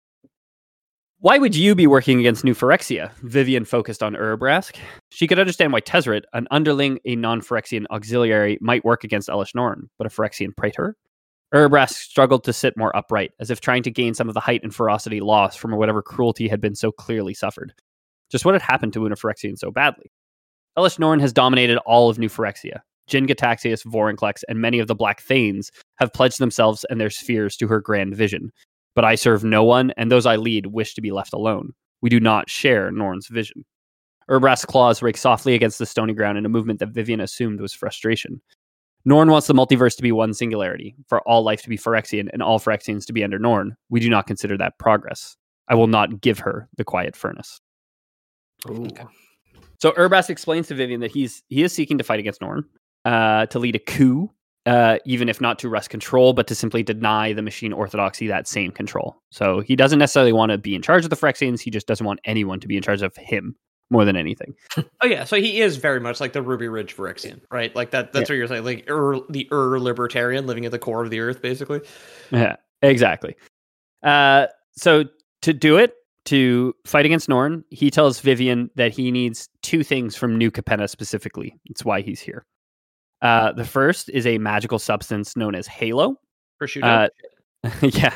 Why would you be working against New Phyrexia? Vivian focused on Urabrask. She could understand why Tezzeret, an underling, a non-Phyrexian auxiliary, might work against Elesh Norn, but a Phyrexian praetor? Urabrask struggled to sit more upright, as if trying to gain some of the height and ferocity lost from whatever cruelty had been so clearly suffered. Just what had happened to Una Phyrexian so badly? Elesh Norn has dominated all of New Phyrexia. Jin Gataxias, Vorinclex, and many of the Black Thanes have pledged themselves and their spheres to her grand vision. But I serve no one, and those I lead wish to be left alone. We do not share Norn's vision. Urabrask's claws rake softly against the stony ground in a movement that Vivian assumed was frustration. Norn wants the multiverse to be one singularity, for all life to be Phyrexian and all Phyrexians to be under Norn. We do not consider that progress. I will not give her the quiet furnace. Ooh. So Urabrask explains to Vivian that he's he is seeking to fight against Norn, uh, to lead a coup, uh, even if not to wrest control, but to simply deny the machine orthodoxy that same control. So he doesn't necessarily want to be in charge of the Phyrexians. He just doesn't want anyone to be in charge of him more than anything. Oh yeah, so he is very much like the Ruby Ridge Phyrexian, right? Like that. That's Yeah. what you're saying, like Ur, the Ur libertarian living at the core of the earth, basically. Yeah, exactly. Uh, so to do it, to fight against Norn, he tells Vivian that he needs two things from New Capenna specifically. It's why he's here. Uh, the first is a magical substance known as Halo. Prosciutto. Uh, yeah,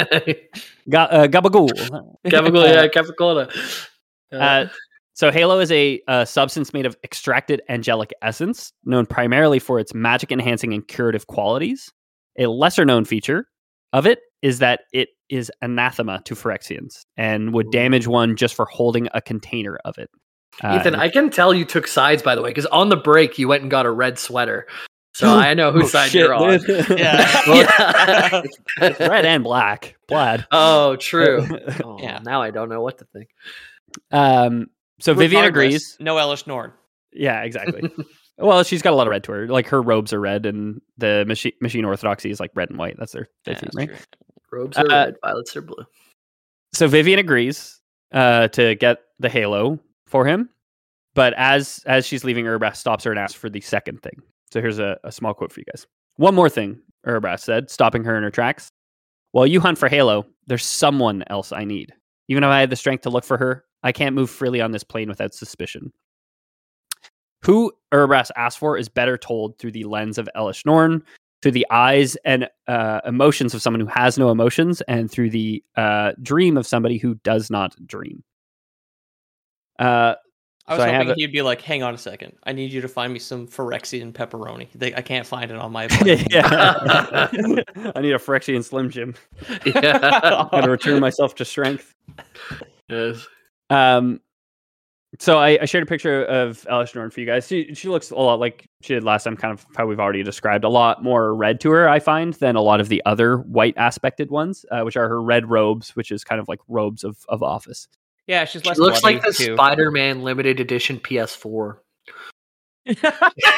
Ga- uh, Gabagool. Capricorn, yeah, Capricorn. Uh, so Halo is a, a substance made of extracted angelic essence, known primarily for its magic enhancing and curative qualities. A lesser known feature of it is that it is anathema to Phyrexians and would damage one just for holding a container of it. Uh, Ethan, I can tell you took sides, by the way, because on the break you went and got a red sweater. So I know whose Oh, side shit, you're on. dude. Yeah. Red and black, plaid. Oh, true. Oh, Yeah. Now I don't know what to think. Um, so Vivian Regardless, agrees. No Elish Norn. Yeah, exactly. Well, she's got a lot of red to her. Like her robes are red, and the machine machine orthodoxy is like red and white. That's their, their Yeah, theme, that's right? true. Robes are Uh, red, violets are blue. So Vivian agrees uh, to get the halo for him, but as as she's leaving, Urabrask stops her and asks for the second thing. So here's a, a small quote for you guys. One more thing, Urabrask said, stopping her in her tracks. While you hunt for Halo, there's someone else I need. Even if I had the strength to look for her, I can't move freely on this plane without suspicion. Who Urabrask asks for is better told through the lens of Elish Norn, through the eyes and uh, emotions of someone who has no emotions, and through the uh, dream of somebody who does not dream. Uh, I was so I hoping have a- he'd be like, hang on a second. I need you to find me some Phyrexian pepperoni. They, I can't find it on my plane. yeah. I need a Phyrexian Slim Jim. Yeah. Got to return myself to strength. Yes. Um, so I, I shared a picture of Elish Norn for you guys. She she looks a lot like she did last time, kind of how we've already described. A lot more red to her, I find, than a lot of the other white aspected ones, uh, which are her red robes, which is kind of like robes of, of office. Yeah, she's She less looks bloody, like the too. Spider-Man limited edition P S four. Uh,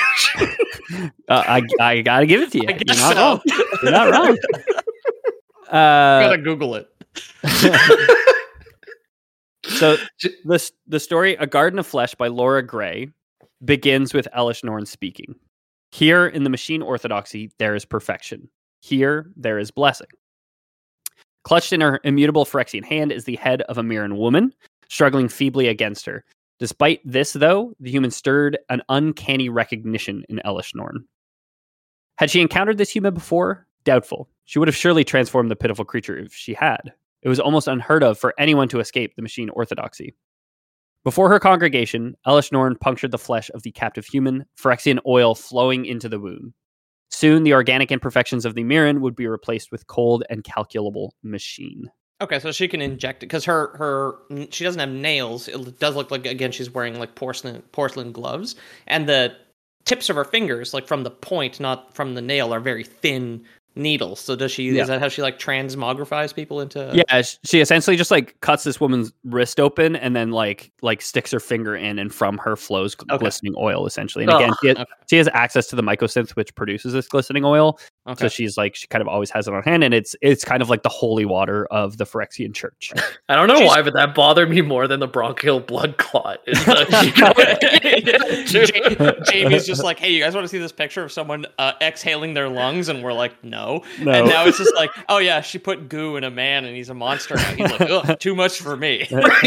I I gotta give it to you. I You're guess not so. wrong. You're not wrong. Gotta Uh, Google it. so the the story "A Garden of Flesh" by Laura Gray begins with Elish Norn speaking. Here in the machine orthodoxy, there is perfection. Here there is blessing. Clutched in her immutable Phyrexian hand is the head of a Mirren woman, struggling feebly against her. Despite this, though, the human stirred an uncanny recognition in Elish Norn. Had she encountered this human before? Doubtful. She would have surely transformed the pitiful creature if she had. It was almost unheard of for anyone to escape the machine orthodoxy. Before her congregation, Elish Norn punctured the flesh of the captive human, Phyrexian oil flowing into the wound. Soon, the organic imperfections of the Mirren would be replaced with cold and calculable machine. Okay, so she can inject it because her her she doesn't have nails. It does look like, again, she's wearing like porcelain porcelain gloves, and the tips of her fingers, like from the point, not from the nail, are very thin needles. So does she? Yeah. Is that how she like transmogrifies people into? Yeah, sh- she essentially just like cuts this woman's wrist open and then like like sticks her finger in, and from her flows gl- Okay. glistening oil essentially. And again, Ugh. she has, Okay. she has access to the mycosynth, which produces this glistening oil. Okay. So she's like she kind of always has it on hand, and it's it's kind of like the holy water of the Phyrexian church. I don't know She's- why, but that bothered me more than the bronchial blood clot. Is the- Ja- Jamie's just like, hey, you guys want to see this picture of someone uh, exhaling their lungs? And we're like, no. No. And now it's just like, oh yeah, she put goo in a man and he's a monster now. He's like, ugh, too much for me.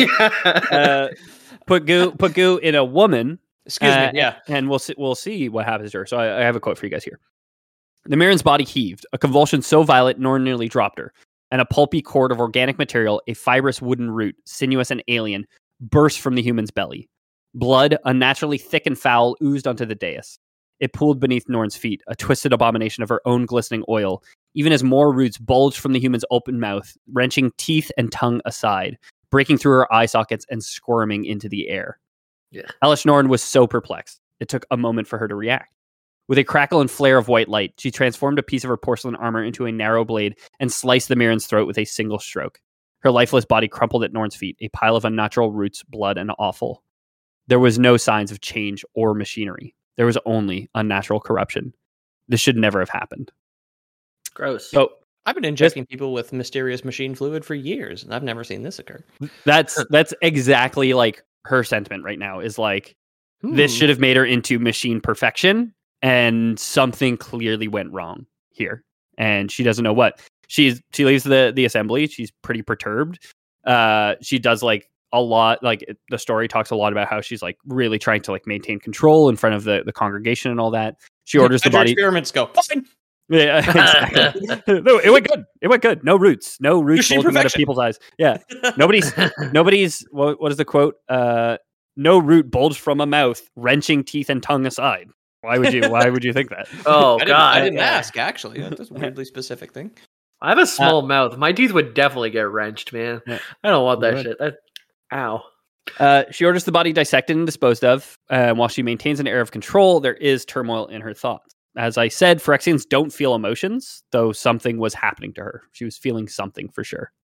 uh, put goo put goo in a woman. Excuse Uh, me. Yeah. and we'll see, we'll see what happens to her. So I, I have a quote for you guys here. The Mirren's body heaved, a convulsion so violent Norn nearly dropped her, and a pulpy cord of organic material, a fibrous wooden root, sinuous and alien, burst from the human's belly. Blood, unnaturally thick and foul, oozed onto the dais. It pooled beneath Norn's feet, a twisted abomination of her own glistening oil, even as more roots bulged from the human's open mouth, wrenching teeth and tongue aside, breaking through her eye sockets and squirming into the air. Yeah. Elish Norn was so perplexed. It took a moment for her to react. With a crackle and flare of white light, she transformed a piece of her porcelain armor into a narrow blade and sliced the Mirren's throat with a single stroke. Her lifeless body crumpled at Norn's feet, a pile of unnatural roots, blood, and offal. There was no signs of change or machinery. There was only unnatural corruption. This should never have happened. Gross. So I've been injecting people with mysterious machine fluid for years, and I've never seen this occur. that's that's exactly like her sentiment right now is like, this Hmm. should have made her into machine perfection, and something clearly went wrong here, and she doesn't know what. She's she leaves the the assembly. She's pretty perturbed. Uh, she does like a lot. Like it- the story talks a lot about how she's like really trying to like maintain control in front of the the congregation and all that. She orders the How'd your body. experiments go. Fine. Yeah, exactly. No, it went good. It went good. No roots. No roots Machine bulging out of perfection. people's eyes. Yeah. Nobody's nobody's what, what is the quote? Uh no root bulged from a mouth, wrenching teeth and tongue aside. Why would you why would you think that? Oh I didn't, god. I didn't yeah. ask actually. That's a weirdly specific thing. I have a small mouth. My teeth would definitely get wrenched, man. Yeah. I don't want that Would. shit. That, ow. Uh, she orders the body dissected and disposed of. Uh, while she maintains an air of control, there is turmoil in her thoughts. As I said, Phyrexians don't feel emotions, though something was happening to her. She was feeling something for sure.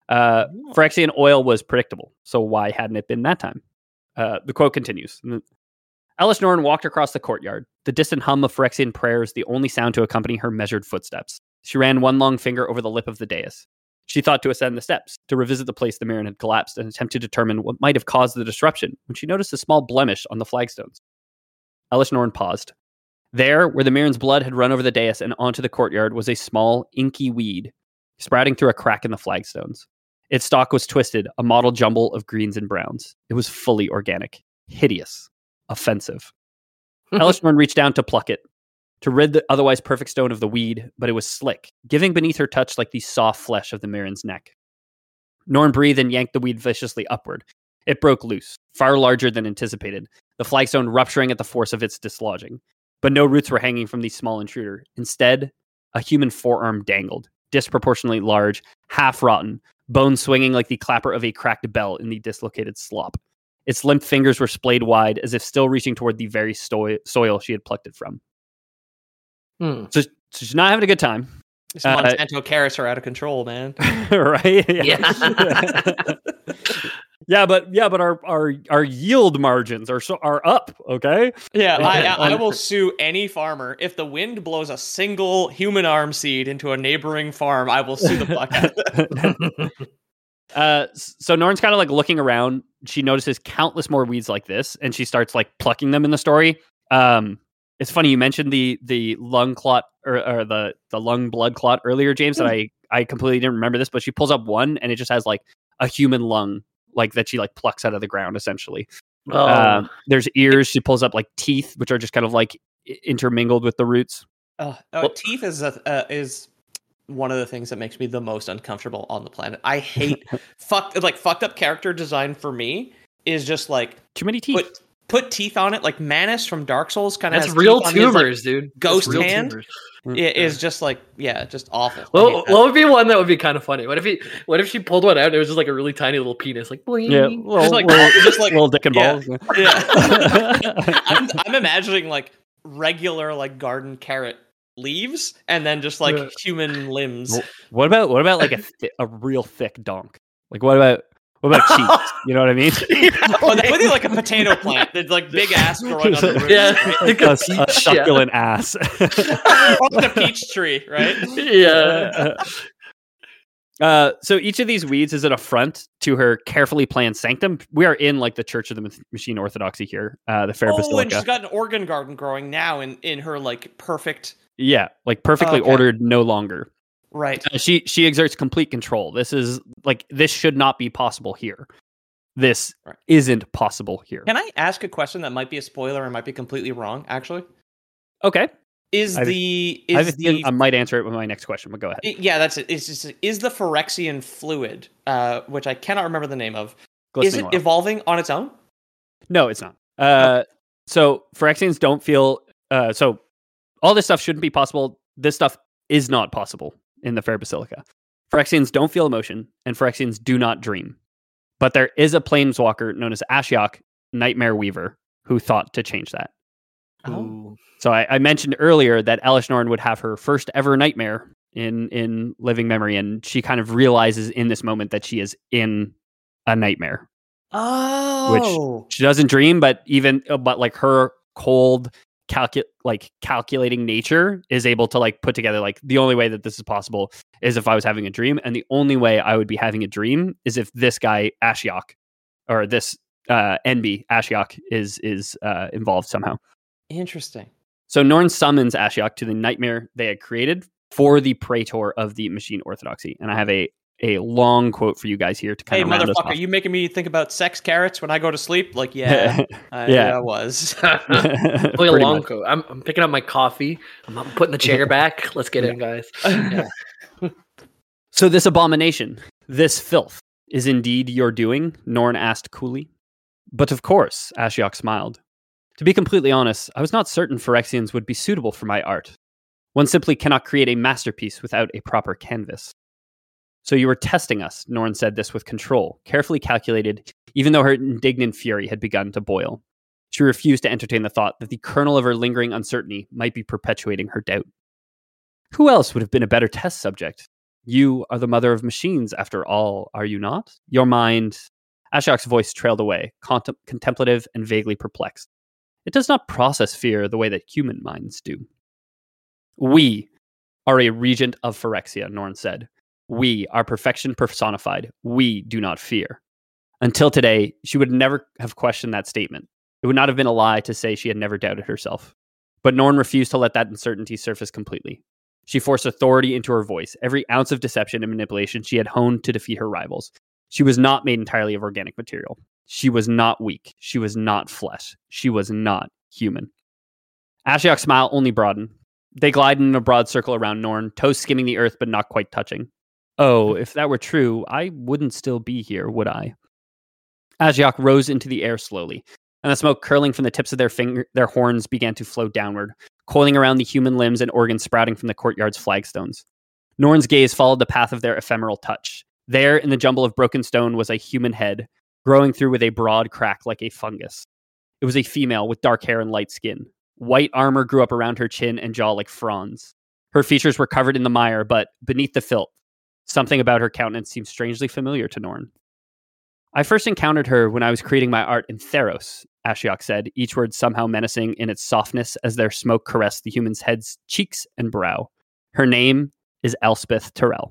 Uh, Phyrexian oil was predictable, so why hadn't it been that time? Uh, the quote continues. Elesh Norn walked across the courtyard. The distant hum of Phyrexian prayers, the only sound to accompany her measured footsteps. She ran one long finger over the lip of the dais. She thought to ascend the steps, to revisit the place the Mirren had collapsed and attempt to determine what might have caused the disruption, when she noticed a small blemish on the flagstones. Elesh Norn paused. There, where the Mirren's blood had run over the dais and onto the courtyard, was a small, inky weed, sprouting through a crack in the flagstones. Its stalk was twisted, a mottled jumble of greens and browns. It was fully organic, hideous, offensive. Elesh Norn reached down to pluck it, to rid the otherwise perfect stone of the weed, but it was slick, giving beneath her touch like the soft flesh of the Mirren's neck. Norn breathed and yanked the weed viciously upward. It broke loose, far larger than anticipated, the flagstone rupturing at the force of its dislodging. But no roots were hanging from the small intruder. Instead, a human forearm dangled, disproportionately large, half-rotten, bones swinging like the clapper of a cracked bell in the dislocated slop. Its limp fingers were splayed wide, as if still reaching toward the very sto- soil she had plucked it from. Hmm. So, so she's not having a good time. These Monsanto uh, carrots are out of control, man. Right? Yeah. Yeah. yeah, but yeah, but our our our yield margins are so are up. Okay. Yeah, I, I will sue any farmer if the wind blows a single human arm seed into a neighboring farm. I will sue the fuck out. Uh, so Norn's kind of like looking around. She notices countless more weeds like this, and she starts like plucking them in the story. Um, it's funny you mentioned the the lung clot or, or the the lung blood clot earlier, James. Mm. That I I completely didn't remember this, but she pulls up one, and it just has like a human lung, like that she like plucks out of the ground essentially. Oh. Um, there's ears. She pulls up like teeth, which are just kind of like intermingled with the roots. Uh, oh, teeth is a, uh, is. one of the things that makes me the most uncomfortable on the planet. I hate fucked like fucked up character design for me is just like too many teeth. Put, put teeth on it, like Manus from Dark Souls kind of has has real teeth tumors, on his, like, dude. Ghost real hand. Tumors. It is just like yeah, just awful. Well, what would be one that would be kind of funny? What if he? What if she pulled one out and it was just like a really tiny little penis, like boing. Yeah, well, just like little, just like little dick and yeah, balls. Yeah, yeah. I'm, I'm imagining like regular like garden carrot leaves and then just like yeah. human limbs. What about what about like a th- a real thick donk? Like what about what about cheeks? You know what I mean? Oh, that would be like a potato plant. There's like big ass growing on the roof. Yeah, like a, a succulent yeah. ass. Or like a peach tree, right? Yeah. Uh, so each of these weeds is an affront to her carefully planned sanctum. We are in like the Church of the Machine Orthodoxy here, uh, the Fair oh, Basilica. And she's got an organ garden growing now in, in her like perfect. Yeah, like perfectly okay. ordered, no longer. Right. Uh, she she exerts complete control. This is like this should not be possible here. This right. isn't possible here. Can I ask a question that might be a spoiler and might be completely wrong? Actually. Okay. Is I, the I, is the I might answer it with my next question, but go ahead. It, yeah, that's it. It's just is the Phyrexian fluid, uh, which I cannot remember the name of, Glistening is it oil. evolving on its own? No, it's not. Uh, oh. So Phyrexians don't feel. Uh, so all this stuff shouldn't be possible. This stuff is not possible in the Fair Basilica. Phyrexians don't feel emotion, and Phyrexians do not dream. But there is a planeswalker known as Ashiok, Nightmare Weaver, who thought to change that. Oh. So I, I mentioned earlier that Elesh Norn would have her first ever nightmare in, in living memory, and she kind of realizes in this moment that she is in a nightmare. Oh. Which she doesn't dream, but even but like her cold calcu- like calculating nature is able to like put together like the only way that this is possible is if I was having a dream, and the only way I would be having a dream is if this guy Ashiok or this uh N B Ashiok is is uh involved somehow. Interesting. So Norn summons Ashiok to the nightmare they had created for the Praetor of the Machine Orthodoxy. And I have a, a long quote for you guys here to kind hey, of round us off. Hey, motherfucker, you making me think about sex carrots when I go to sleep? Like, yeah, I, yeah. I was. Boy, a long quote. I'm, I'm picking up my coffee. I'm, I'm putting the chair back. Let's get yeah. in, guys. Yeah. So this abomination, this filth, is indeed your doing? Norn asked coolly. But of course, Ashiok smiled. To be completely honest, I was not certain Phyrexians would be suitable for my art. One simply cannot create a masterpiece without a proper canvas. So you were testing us, Norn said this with control, carefully calculated, even though her indignant fury had begun to boil. She refused to entertain the thought that the kernel of her lingering uncertainty might be perpetuating her doubt. Who else would have been a better test subject? You are the mother of machines, after all, are you not? Your mind... Ashiok's voice trailed away, contem- contemplative and vaguely perplexed. It does not process fear the way that human minds do. We are a regent of Phyrexia, Norn said. We are perfection personified. We do not fear. Until today, she would never have questioned that statement. It would not have been a lie to say she had never doubted herself. But Norn refused to let that uncertainty surface completely. She forced authority into her voice, every ounce of deception and manipulation she had honed to defeat her rivals. She was not made entirely of organic material. She was not weak. She was not flesh. She was not human. Ashiok's smile only broadened. They glided in a broad circle around Norn, toes skimming the earth but not quite touching. Oh, if that were true, I wouldn't still be here, would I? Ashiok rose into the air slowly, and the smoke curling from the tips of their finger, their horns began to flow downward, coiling around the human limbs and organs sprouting from the courtyard's flagstones. Norn's gaze followed the path of their ephemeral touch. There, in the jumble of broken stone, was a human head, growing through with a broad crack like a fungus. It was a female with dark hair and light skin. White armor grew up around her chin and jaw like fronds. Her features were covered in the mire, but beneath the filth, something about her countenance seemed strangely familiar to Norn. I first encountered her when I was creating my art in Theros, Ashiok said, each word somehow menacing in its softness as their smoke caressed the human's head's cheeks and brow. Her name is Elspeth Terrell.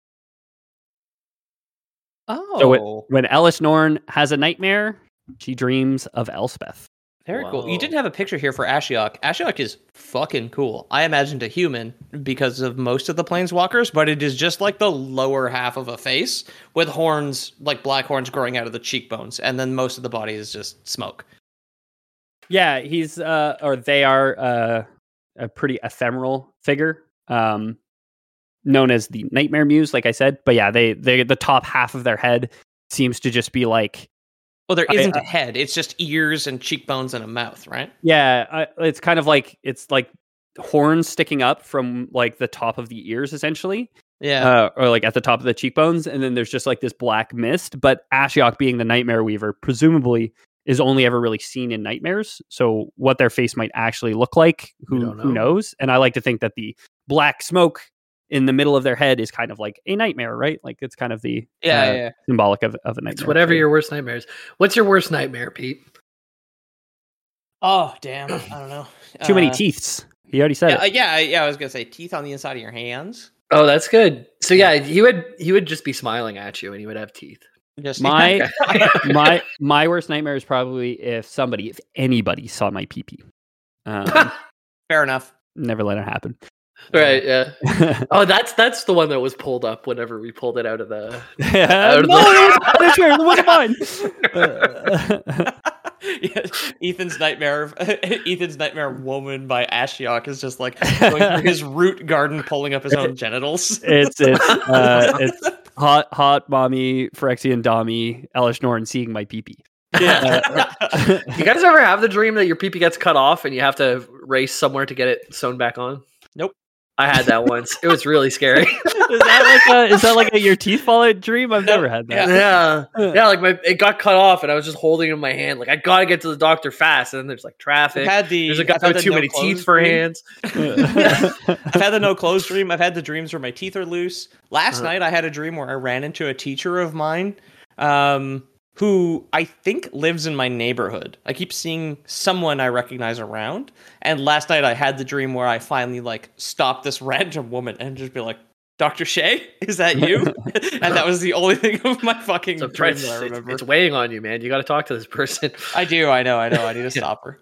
Oh. So it, when Elesh Norn has a nightmare, she dreams of Elspeth. Very Whoa. cool. You didn't have a picture here for Ashiok. Ashiok is fucking cool. I imagined a human because of most of the planeswalkers, but it is just like the lower half of a face with horns, like black horns growing out of the cheekbones, and then most of the body is just smoke. Yeah, he's uh, or they are uh, a pretty ephemeral figure, um, known as the Nightmare Muse, like I said. But yeah, they they the top half of their head seems to just be like. Well, there isn't I, uh, a head. It's just ears and cheekbones and a mouth, right? Yeah, I, it's kind of like it's like horns sticking up from like the top of the ears, essentially. Yeah, uh, or like at the top of the cheekbones, and then there's just like this black mist. But Ashiok, being the Nightmare Weaver, presumably is only ever really seen in nightmares. So what their face might actually look like, who know. who knows? And I like to think that the black smoke in the middle of their head is kind of like a nightmare, right? Like it's kind of the yeah, uh, yeah. symbolic of, of a nightmare. It's whatever your worst nightmare is. What's your worst nightmare, Pete? Oh, damn. I don't know. Too many Uh, teeth. He already said Yeah, it. uh, yeah, yeah. I was gonna say teeth on the inside of your hands. Oh, that's good. So yeah, he would he would just be smiling at you, and he would have teeth. Just My my my worst nightmare is probably if somebody, if anybody saw my pee-pee. Um, fair enough. never let it happen. Right? Yeah. Oh, that's that's the one that was pulled up whenever we pulled it out of the. Yeah, Out of no, the- it wasn't mine. Yeah, Ethan's nightmare, Ethan's nightmare woman by Ashiok is just like going through his root garden, pulling up his own genitals. It's it's uh, it's hot hot mommy Phyrexian Dami Elesh Norn seeing my pee-pee. Yeah. You guys ever have the dream that your pee-pee gets cut off and you have to race somewhere to get it sewn back on? Nope. I had that once. It was really scary. Is that like a, is that like a your teeth fall out dream? I've never had that. Yeah, yeah. Like my, it got cut off, and I was just holding it in my hand. Like I gotta get to the doctor fast, and then there's like traffic. I've had the there's a guy I've had with the too no many clothes teeth for dream. hands. I've had the no clothes dream. I've had the dreams where my teeth are loose. Last Uh-huh. night I had a dream where I ran into a teacher of mine, um, who I think lives in my neighborhood. I keep seeing someone I recognize around. And last night I had the dream where I finally like stopped this random woman and just be like, Doctor Shea, is that you? And that was the only thing of my fucking So dream it's, that I it's, remember. it's weighing on you, man. You got to talk to this person. I do. I know. I know. I need to stop her.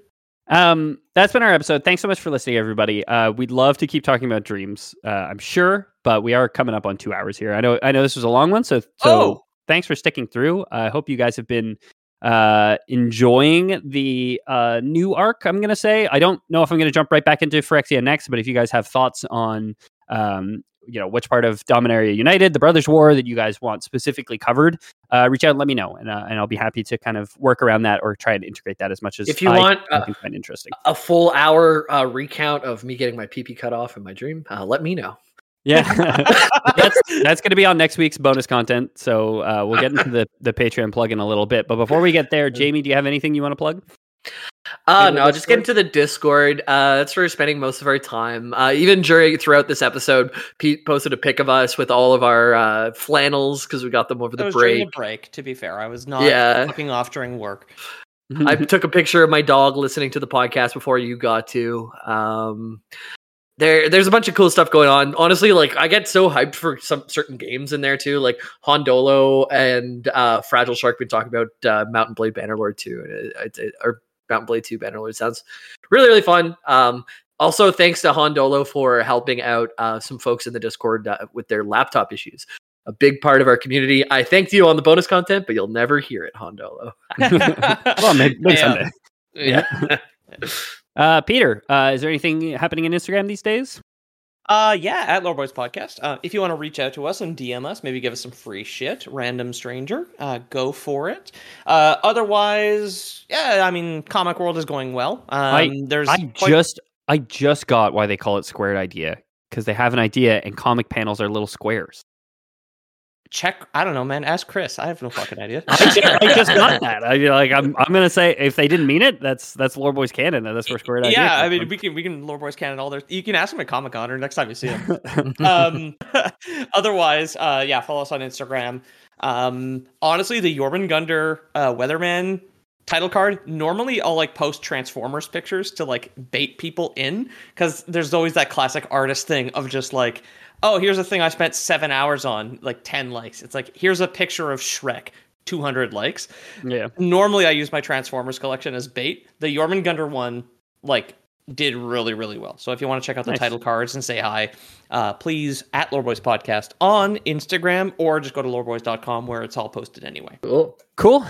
Um, that's been our episode. Thanks so much for listening, everybody. Uh, we'd love to keep talking about dreams. Uh, I'm sure, but we are coming up on two hours here. I know. I know this was a long one, so so Oh. thanks for sticking through. I hope you guys have been uh, enjoying the uh, new arc. I'm gonna say. I don't know if I'm gonna jump right back into Phyrexia next, but if you guys have thoughts on um, you know, which part of Dominaria United, the Brothers' War that you guys want specifically covered, uh, reach out and let me know, and uh, and I'll be happy to kind of work around that or try and integrate that as much as If you I want, I uh, can find interesting. A full hour uh, recount of me getting my pee-pee cut off in my dream. Uh, let me know. Yeah, that's that's going to be on next week's bonus content. So uh, we'll get into the, the Patreon plug in a little bit. But before we get there, Jamie, do you have anything you want to plug? Uh, In the no, just get Discord? into the Discord. Uh, that's where we're spending most of our time. Uh, even during throughout this episode, Pete posted a pic of us with all of our uh, flannels because we got them over It the was during break. the break, to be fair. I was not Yeah. fucking off during work. I took a picture of my dog listening to the podcast before you got to. Um, there, there's a bunch of cool stuff going on. Honestly, like I get so hyped for some certain games in there too, like Hondolo and uh, Fragile Shark. Been talking about uh, Mountain Blade Bannerlord two, and it, it, or Mountain Blade two Bannerlord sounds really, really fun. Um, also, thanks to Hondolo for helping out uh, some folks in the Discord uh, with their laptop issues. A big part of our community. I thanked you on the bonus content, but you'll never hear it, Hondolo. Well, maybe, maybe Yeah. someday. Yeah. Uh, Peter, uh, is there anything happening in Instagram these days? Uh, yeah, at Lore Boys Podcast. Uh, if you want to reach out to us and D M us, maybe give us some free shit, random stranger, uh, go for it. Uh, otherwise, yeah, I mean, Comic World is going well. Um, I- there's I quite- just I just got why they call it Squared Idea, because they have an idea and comic panels are little squares. check. I don't know, man. Ask Chris. I have no fucking idea. I just, I just got that. I like. I'm. I'm gonna say if they didn't mean it, that's that's Lore Boys canon. and That's where Squared Idea. Yeah, I comes mean, from. we can we can Lore Boys canon all their. You can ask him at Comic Con or next time you see him. um, otherwise, uh, yeah, follow us on Instagram. Um, honestly, the Jormungandr uh, Weatherman title card. Normally, I'll like post Transformers pictures to like bait people in because there's always that classic artist thing of just like, oh, here's a thing I spent seven hours on, like ten likes. It's like here's a picture of Shrek, two hundred likes. Yeah. Normally, I use my Transformers collection as bait. The Jormungandr one, like, did really, really well. So if you want to check out the Nice. title cards and say hi, uh, please at Loreboys Podcast on Instagram or just go to loreboys dot com where it's all posted anyway. Cool. Cool.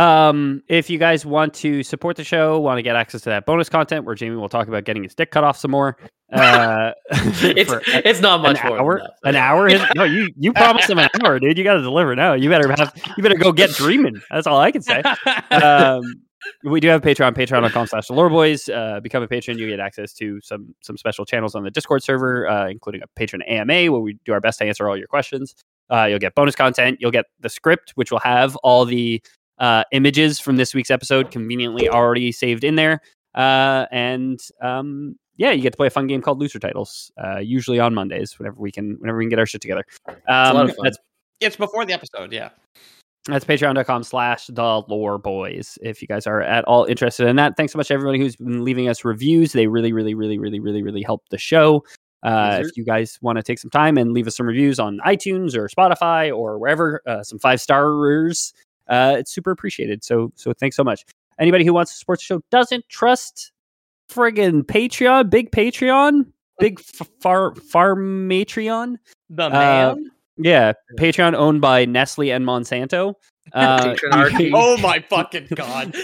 Um, if you guys want to support the show, want to get access to that bonus content where Jamie will talk about getting his dick cut off some more. Uh, It's for it's not much an more hour. than that. An hour? Is, no, you you promised him an hour, dude. You got to deliver now. You better have. You better go get dreaming. That's all I can say. Um, we do have a Patreon, patreon dot com slash the Loreboys. Uh, become a patron, you get access to some some special channels on the Discord server, uh, including a patron A M A where we do our best to answer all your questions. Uh, you'll get bonus content. You'll get the script, which will have all the uh, images from this week's episode conveniently already saved in there. Uh, and um, yeah, you get to play a fun game called Loser Titles, uh, usually on Mondays, whenever we can, whenever we can get our shit together. Um, a lot of fun. That's It's before the episode, yeah. That's patreon dot com slash the lore boys. If you guys are at all interested in that. Thanks so much to everybody who's been leaving us reviews. They really, really, really, really, really, really help the show. Uh, Yes, if you guys want to take some time and leave us some reviews on iTunes or Spotify or wherever, uh, some five starers, uh, it's super appreciated. So, so thanks so much. Anybody who wants to support the show doesn't trust friggin' Patreon, big Patreon, big f- far Farmatreon. The Uh, man. Yeah, Patreon owned by Nestle and Monsanto. Uh, Patronarchy. Oh my fucking god.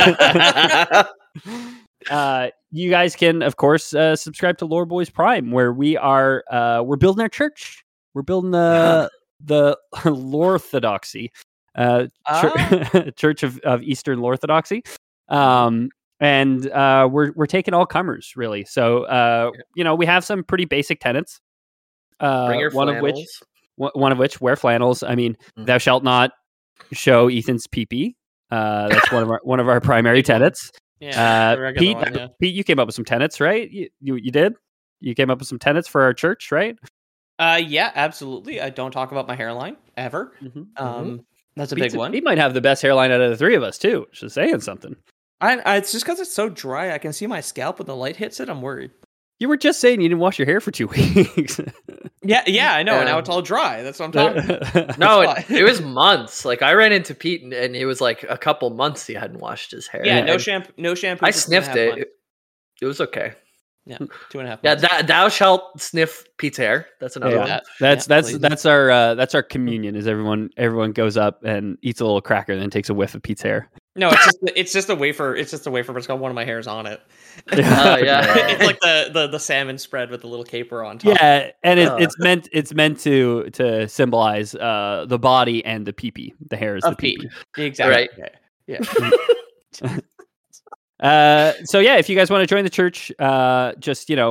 uh, you guys can, of course, uh, subscribe to Lore Boys Prime, where we are uh, we're building our church. We're building the the Lorthodoxy, uh, chur- Church of, of Eastern Lorthodoxy. Um, and uh, we're we're taking all comers, really. So uh, you know, we have some pretty basic tenets. Uh, Bring your one of which flannels. one one of which wear flannels. I mean, Mhm. thou shalt not show Ethan's pee-pee. Uh, that's one of our one of our primary tenets. Yeah, Uh, the regular Pete, one, yeah. Pete, you came up with some tenets, right? You, you you did. You came up with some tenets for our church, right? Uh, yeah, absolutely. I don't talk about my hairline ever. Mm-hmm. Um, that's a Pete's- big one. He might have the best hairline out of the three of us too. Which is saying something. I, I, it's just because it's so dry. I can see my scalp when the light hits it. I'm worried. You were just saying you didn't wash your hair for two weeks. Yeah, yeah, I know. And now Yeah. it's all dry. That's what I'm talking about. No, That's it, why. it was months. Like I ran into Pete, and, and it was like a couple months he hadn't washed his hair. Yeah, no And shampoo. No shampoo. I for two and a sniffed half it. months. it. It was okay. Yeah, two and a half. Yeah, months. that, thou shalt sniff Pete's hair. That's another Yeah. one. That- That's yeah, that's please. that's our uh, that's our communion. Is everyone everyone goes up and eats a little cracker, and then takes a whiff of Pete's hair. No, it's just it's just a wafer. It's just a wafer, but it's got one of my hairs on it. Oh, yeah. It's like the, the the salmon spread with the little caper on top. Yeah, and it, Uh. it's meant it's meant to to symbolize uh, the body and the pee-pee. The hair is Of the pee-pee. Pete. Exactly. Right. Yeah. yeah. Uh, so yeah, if you guys want to join the church, uh, just you know,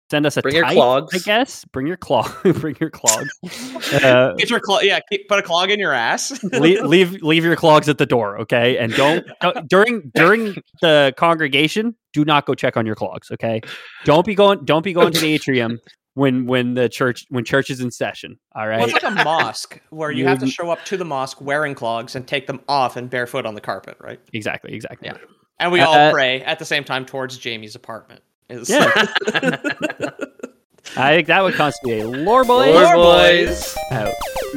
Send us a Bring your type, clogs. I guess. Bring your clog. Bring your clogs. Uh, Get your clog. Yeah, keep, put a clog in your ass. leave, leave leave your clogs at the door, okay? And don't, don't during during the congregation, do not go check on your clogs, okay? Don't be going don't be going to the atrium when when the church when church is in session. All right. Well, it's like a mosque where you You- have to show up to the mosque wearing clogs and take them off and barefoot on the carpet, right? Exactly. Exactly. Yeah. And we all Uh, pray at the same time towards Jamie's apartment. Is Yeah. I think that would constitute a lore boys. Lore boys. Out.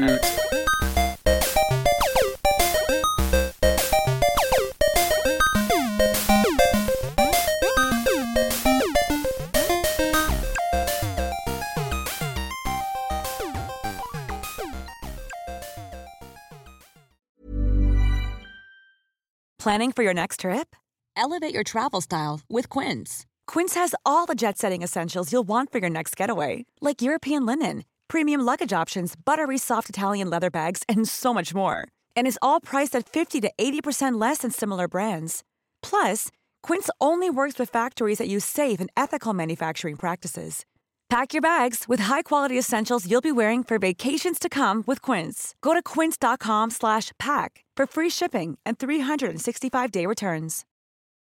Planning for your next trip? Elevate your travel style with Quince. Quince has all the jet-setting essentials you'll want for your next getaway, like European linen, premium luggage options, buttery soft Italian leather bags, and so much more. And is all priced at fifty to eighty percent less than similar brands. Plus, Quince only works with factories that use safe and ethical manufacturing practices. Pack your bags with high-quality essentials you'll be wearing for vacations to come with Quince. Go to quince.com slash pack for free shipping and three sixty-five day returns.